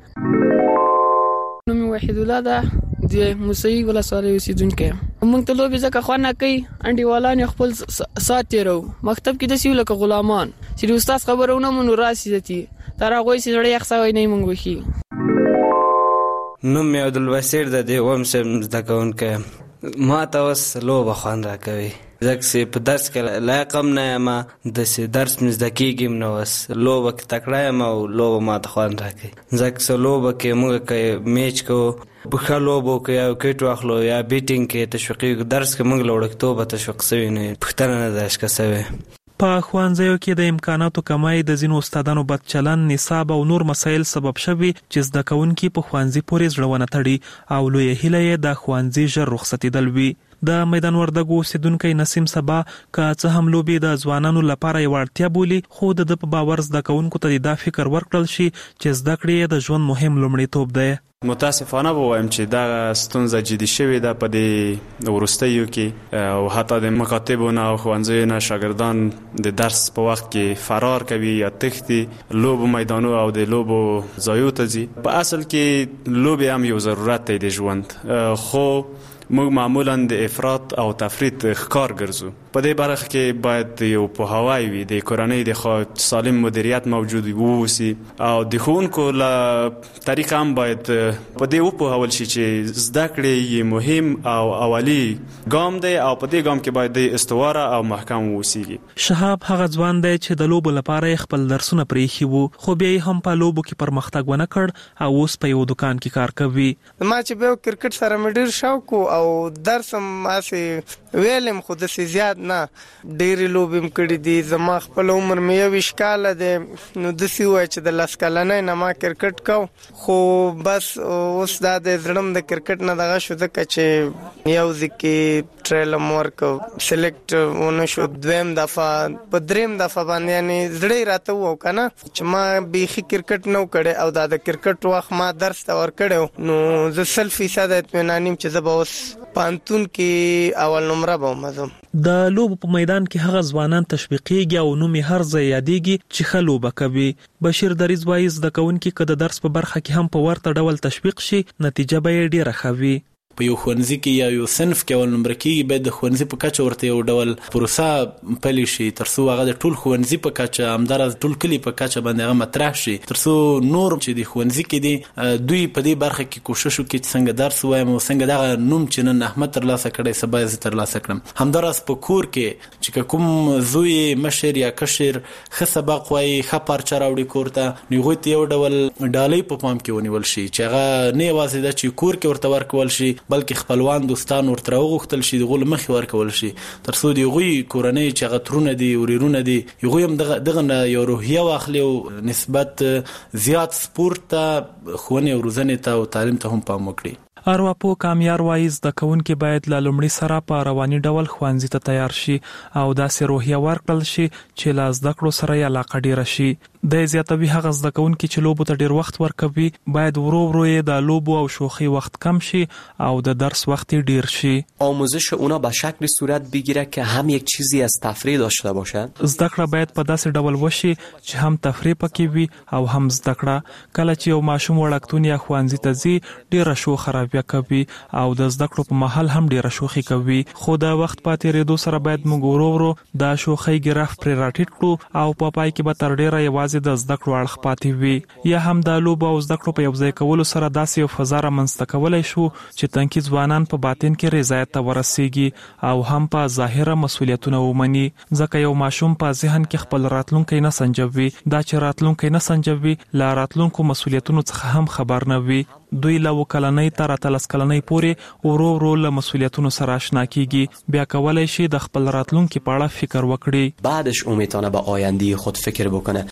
کېږي نوم وحید الله ده د موسیقي ولسوالۍ اوسیدونکی موږ ته لوبې ځکه خوند کوي انډیوالان خپل سات تیرو مکتب کې د سیو لکه غلامان چې د استاد خبرونه مونږ راسي دي تر هغه چې ډېر یخسوي نه مونږ وشي نوم یې عبدالبصیر ده د وم سم زده کوونکی ما ته اوس لوبه خوند راکوي ځکه چې په درس کې لایق هم نه یم داسې درس مې زده کېږي نو اوس لوبه کې تکړه یم او لوبه ما ته خوند راکوي ځکه چې لوبه کې موږ که میچ کوو په ښه لوبو کې یا وکټ واخلو یا بیټینګ کې تشویقي درس کې موږ له وړکتوبه تشویق سوي نه پوښتنه نه ده اشکه سوې په ښوونځیو کې د امکاناتو کمی د ځینو استادانو بد چلن نصاب او نور مسایل سبب شوي چې زده کوونکي په ښوونځي پورې زړه ونه تړي او لویه هیله یې د ښوونځي ژر رخصتېدل وي د میدان وردګو اوسیدونکی نسیم سبا که څه هم لوبې د ځوانانو لپاره یوه اړتیا بولي خو د ده په باور زده کوونکو ته دا فکر ورکړل شي چې زده کړې د ژوند مهم لومړیتوب دی متاسفانه به وایم چې دا ستونزه جدي شوې ده په دې وروستیو کې او حتی د مکاتبو نه او ښوونځیو نه شاګردان د درس په وخت کې فرار کوي یا تښتي لوبو میدانو او د لوبو ځایو ته ځي په اصل کې لوبې هم یو ضرورت دی د ژوند خو موږ معمولا د افراط او تفریط ښکار ګرځو په دې برخه کې باید یو پوهاوی وي د کورنۍ د سالم مدیریت موجود ووسی او د ښوونکو له طریقه هم باید په دې وپوهول شي چې زده کړې یې مهم او اولي ګام دی او په دې ګام کې باید د استواره او محکم ووسیږي شهاب هغه ځوان دی چې د لوبو لپاره خپل درسونه پرېښي وو خو بیا هم په لوبو کې پرمختګ ونه کړ او اوس په یو دکان کې کار کوي ما چې به کرکټ سره مې ډېر شوق او درس هم ماسې ویلم خو داسې زیات نه ډېرې لوبې م کړي دي زما خپل عمر مې 21 کاله دی نو داسې ووایه چې د 10 کلنۍ نه ما کرکټ کو خو بس اوس دا د زړه م د کرکټ نه دغه شو ځکه چې یو ځای کې ټرایل م ورکړ سلیکټ ونه شو دویم دفعه په دریم دفعه باندې یعنې زړه یې راته ووه که نه چې ما بیخي کرکټ نه و کړی او دا د کرکټ وخت ما درس ته ورکړی نو زه 100% اطمینان یم چې زه به اوس پانتون کې اول نمره به ومزم د لوبو په میدان کې هغه ځوانان تشویقېږي او نوم یې هر ځای یادېږي چې ښه لوبه کوي بشیر دریځ وایي زده کوونکي که د درس په برخه کې هم په ورته ډول تشویق شي نتیجه به یې ډېره ښه وي په یو ښوونځي کې یا یو صنف کې اول نمبر کېږي باید د ښوونځي په کچه ورته یو ډول پروسه پلي شي ترڅو هغه د ټول ښوونځي په کچه همداراز ټول کلي په کچه باندې هغه مطرح شي ترڅو نور چې د ښوونځي کې دي دوی په دې برخه کې کوشش وکړي چې څنګه درس وایم او څنګه دغه نوم چې نن احمد ترلاسه کړی سبا یې ترلاسه کړم. همداراز په کور کې چې کوم زوی مشر یا کشر ښه سبق وایي ښه پارچه راوړي کور ته نو هغوی ته یو ډول ډالۍ په پام کې ونیول شي چې هغه نه یوازې ده چې کور کې ورته ورکول شي بلکې خپلوان دوستان ورته راوغوښتل شي د هغو له مخې ورکول شي ترڅو د هغوی کورنۍ چې هغه ترونه دي ورېرونه دي هغوی هم دغه نه یو روحیه واخلي او نسبت زیات سپورت ته ښوونې او روزنې ته او تعلیم ته هم پام وکړي. ارواپو کامیار وایي زده کوونکي باید له لومړي سره په رواني ډول ښوونځي ته تیار شي او داسې روحیه ورکړل شي چې له زده کړو سره یې علاقه ډیره شي. د زیاتوي هغه زده کوونکي چې لوبو ته ډیر وخت ورکوي باید ورو ورو یې د لوبو او شوخی وخت کم شي او د درس وخت ډیر شي. آموزش اونا به شکل صورت بگیره که هم یک چیزی از تفریح داشته باشن. زده کړه باید په داسې ډول وشي چې هم تفریح پکې وي او هم زده کړه. کله چې یو ماشوم وړکتون یا ښوونځي ته ځي ډیره شوخه راویه کوي او د زده کړو په مهال هم ډیره شوخي کوي خو د وخت پاتې ریدو سره باید موږ ورو ورو د شوخي ګراف پر راټیټ کړو او په پای کې به تر ډیره یوازې د زده کړو اړخ پاتې وي یا هم د لوبو او زده کړو په یو ځای کولو سره داسې یو فضا رامنځته کولی شو چې تنکي ځوانان په باطن کې رضایت ته ورسیږي او هم په ظاهره مسؤلیتونه ومني ځکه یو ماشوم په ذهن کې خپل راتلونکی نه سنجوي دا چې راتلونکی نه سنجوي لا راتلونکو مسؤلیتونو څخه هم خبر نه وي. دوی له وکلنۍ تر 13 کلنۍ پورې ورو ورو له مسؤلیتونو سره آشنا کیږي بیا کولای شي د خپل راتلونکي په اړه فکر وکړي بعدش میتونه به آینده خود فکر بکنه.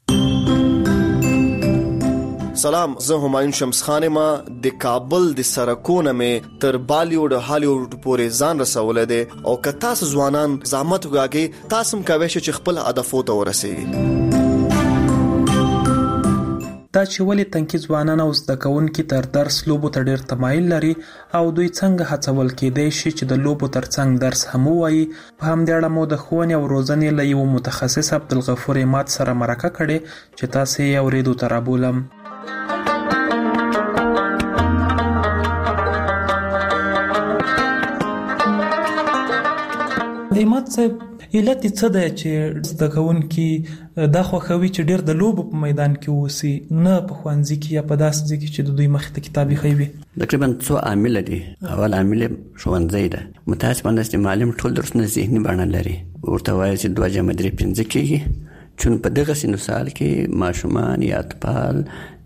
سلام زه همایون شمس خان ما د کابل د سرکونه مې تر بالیوډ هالیوډ پورې ځان رسول دي او که تاسو ځوانان زحمت وکړئ تاسو هم کولی شئ چې خپل هدفو ته ورسیږئ. دا چې ولې تنکي ځوانان او زده کوونکي تر درس لوبو ته ډیر تمایل لري او دوی څنګه هڅول کېدای شي چې د لوبو ترڅنګ درس هم ووایي په همدې اړه مو د ښوونې او روزنې له یو متخصص عبدالغفور عماد سره مرکه کړې چې تاسو یې اورېدو ته رابولم. عماد صاحب علت څه دی چې زده کوونکي دا خوښوي چې ډېر د لوبو په میدان کې اوسي نه په ښوونځي کې یا په داسې ځای کې چې د دوی مخې ته کتاب ایښی وي؟ تقریبا څو عامل دي. اول عامل ښوونځی ده. متاسفانه چې معلم ټول درسونه ذهني بڼه لري ورته وایي چې 2 + 3 = 5 کېږي چون په دغه سن سال کې ماشومان یا اطفال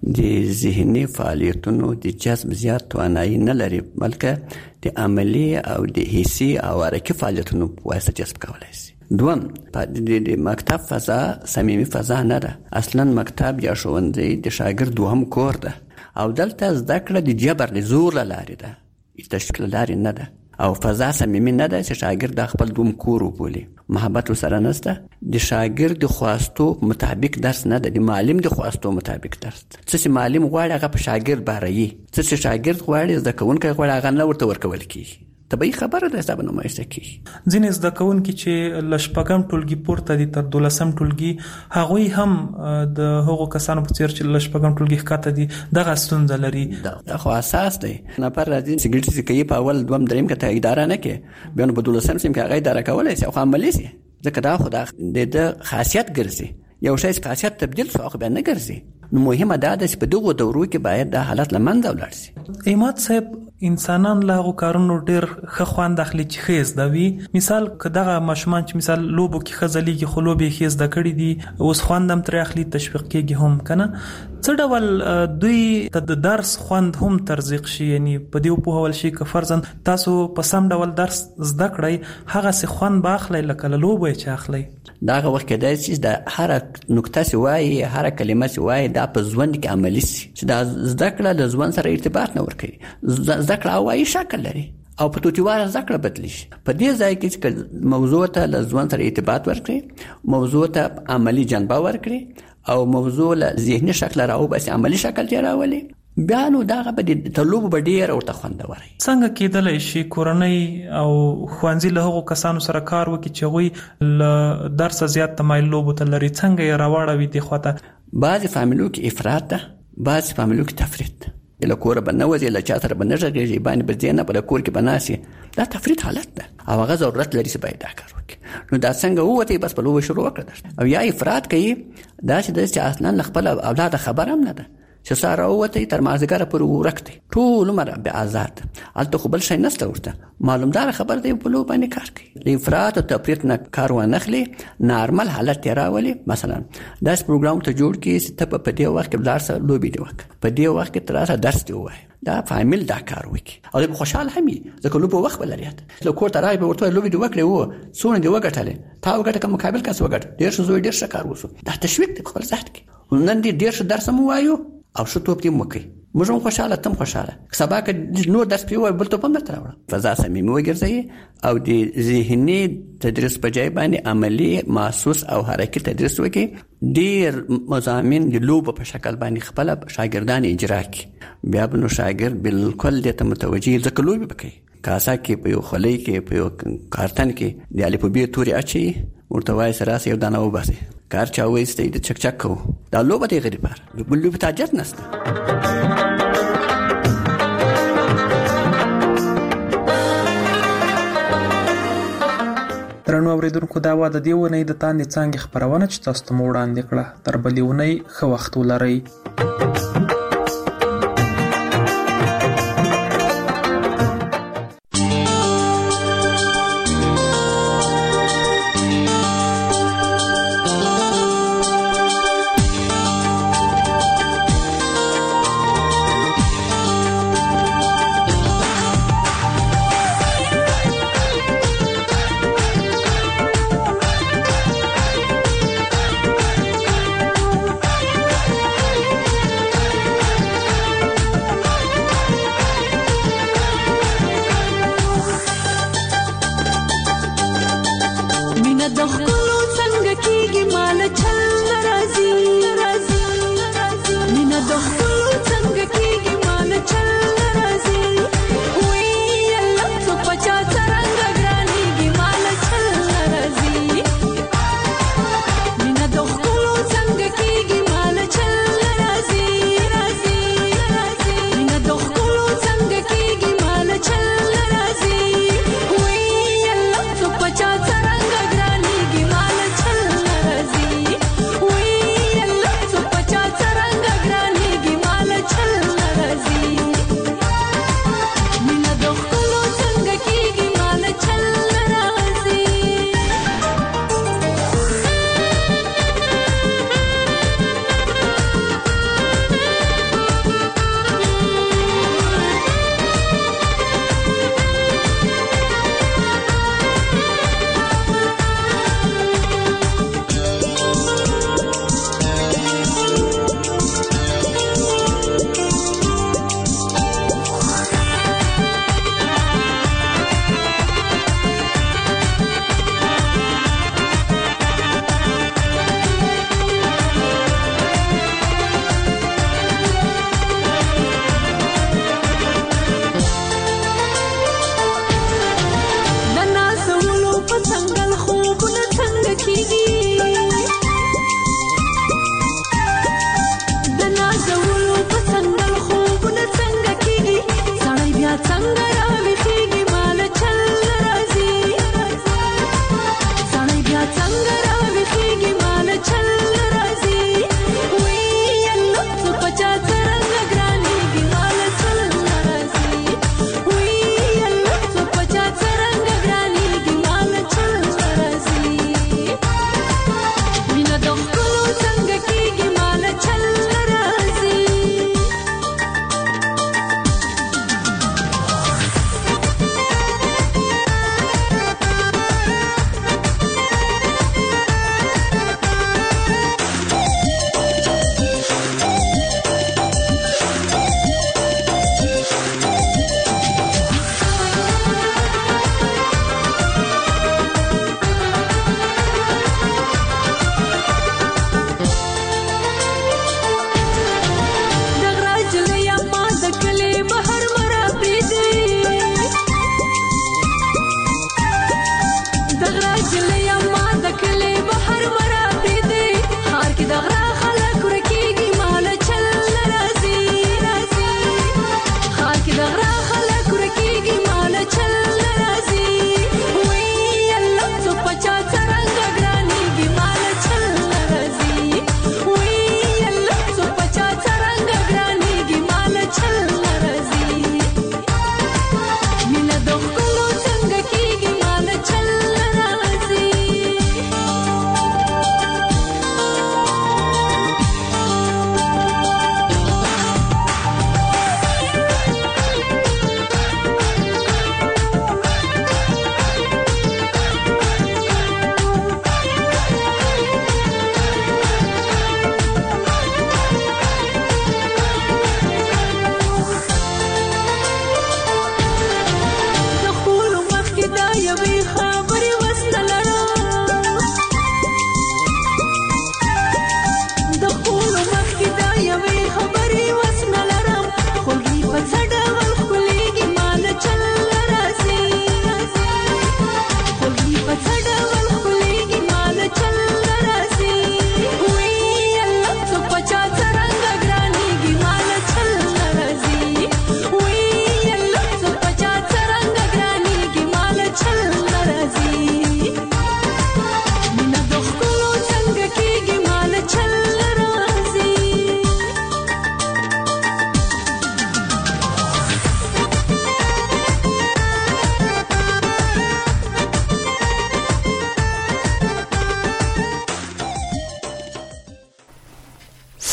د ذهني فعالیتونو د جذب زیات توانایي نه لري بلکې د عملی او د حسي او حرکي فعالیتونو په واسطه جذب کولی شي. دوم د مکتب فضا صمیمي فضا نه ده. اصلا مکتب یا ښوونځی د شاګرد دوهم کور ده او دلته زده کړه د جبر د زور له لارې ده تشکیل لارې نه ده او فضا صمیمي نه ده چې شاګرد خپل دوم کور وبولي. محبت ورسره نشته. د شاګرد د خواستو مطابق درس نه ده د معلم د خواستو مطابق درس ده. څه چې معلم غواړي هغه په شاګرد باروي څه چې شاګرد غواړي زده کوونکی غواړي هغه نه ورته ورکول کېږي. طبیعي خبره ده حساب نمایشته کېږي. ځینې زده کوونکي چې له 8م ټولګي پورته دي تر 12م ټولګي هغوی هم د هغو کسانو په څېر چې له 8م ټولګي ښکته دي دغه ستونزه لري. دا خو اساس دی. نفر راځي سګرټ څکوي په اول دوم دریم کې ته اداره نه کوي بیا نو په 12م سیم کې هغه اداره کولی شي او عملي شي ځکه دا خو د خاصیت ګرځي. یو شی چې خاصیت تبدیل شو خو بیا نه ګرځي. نو مهمه دا ده چې په دغو دورو کې باید دا حالت له منځه ولاړ شي. عماد صاحب انسانان له هغو کارونو ډېر ښه خوند اخلي چې ښه زده وي. مثال که دغه ماشومان چې مثال لوبو کې ښه ځلیږي خو لوبې یې ښې زده کړي دي اوس خوند هم ترې اخلي تشویق کېږي هم که نه څه ډول دوی ته د درس خوند هم ترزیق شي یعنی په دې وپوهول شي که فرضاً تاسو په سم ډول درس زده کړئ هغسې خوند به اخلئ لکه له لوبو یې چې اخلئ. دا هغه وخت کېدای شي د هره نکته چې وایي هره کلمه چې وایي دا په ژوند کې عملي شي چې دا زده کړه له ژوند سره ارتباط نه ورکوي. زده کړه هوایي شکل لري او په توتیواره زده کړه بدلی شي. په دې ځای کې چې موضوع ته له ژوند سره ارتباط ورکړي موضوع ته عملي جنبه ورکړي او موضوع له ذهني شکل راوباسي عملي شکل ته راولي بیا نو دغه به د تلوب به ډېره ورته خوندوره وي. څنګه کېدلی شي کورنۍ او ښوونځي له هغو کسانو سره کار وکړي چې هغوی له درسه زیات تمایل لوبو ته لري څنګه یې راواړوي دې خوا ته؟ بعضې فامیلو کې افراط ده بعضې فامیلو کې تفریط ده. له کور به نه وځي، له چا سره به نه غږیږي، باندې به ځي نه په کور کې به ناسي. دا تفرید حالت ده او هغه ضرورت لري چې باید دا کار وکړي. نو دا څنګه ووتی بس په لوبه شروع وکړه او یا افراط کوي، دا چې اصلا خپل اولاد خبر هم نه ده چې ساره ووتی تر مازدیګره پورې ورکتي ټول عمر به آزاد. الته خو بل شي نشته ورته، معلومدار خبر دی په لوبه باندې کار کوي. د افراط او تفریط نه کار ونخلي، نارمل حالت راولي. مثلا داس پروګرام ته جوړ کی چې ته په دې وخت کې بلار سره لوبي دی وک، په دې وخت کې تراسه درس دی وای، دا فامیل دا کار وکي او د خوشحال همي ځکه لوبه وخت بلریات لو کوړه راي به ورته لوبي دی وکړي وو سونه دی وګټل تا وګټه کوم مقابل کس وګټ ډیر شو زوی ډیر ښه کار وسو. دا تشویق دی خپل ذات کې. نن دې ډیر ښه درس مو وایو او شو توپ دې موکي، موږ هم خوشاله تم خوشاله، سبا کې نور درس پیو بل ته هم درته راوړم. فضا صمیمي وګرځي او د ذهني تدریس په ځای باندې عملی محسوس او حرکي تدریس وکي. ډیر مضامین د لوب په شکل باندې خپل شاګردان اجرا کوي، بیا به نو شاګرد بالکل دې ته متوجي ځکه لوب وکي. کاسا کې په یو خلی کې په یو کارتن کې د الفبې توري اچي ورته وایي سره یو دانه وباسي، کار چا وایسته د چک چک کو. دا لوبه دی غریب بار بل لوب تاجت نسته. درنو اوریدونکو دا و د دې ونې د تاندې څانګې خپرونه چې تاسو ته مو وړاندې کړه. تر بلې ونې ښه وخت ولرئ.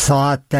ساعت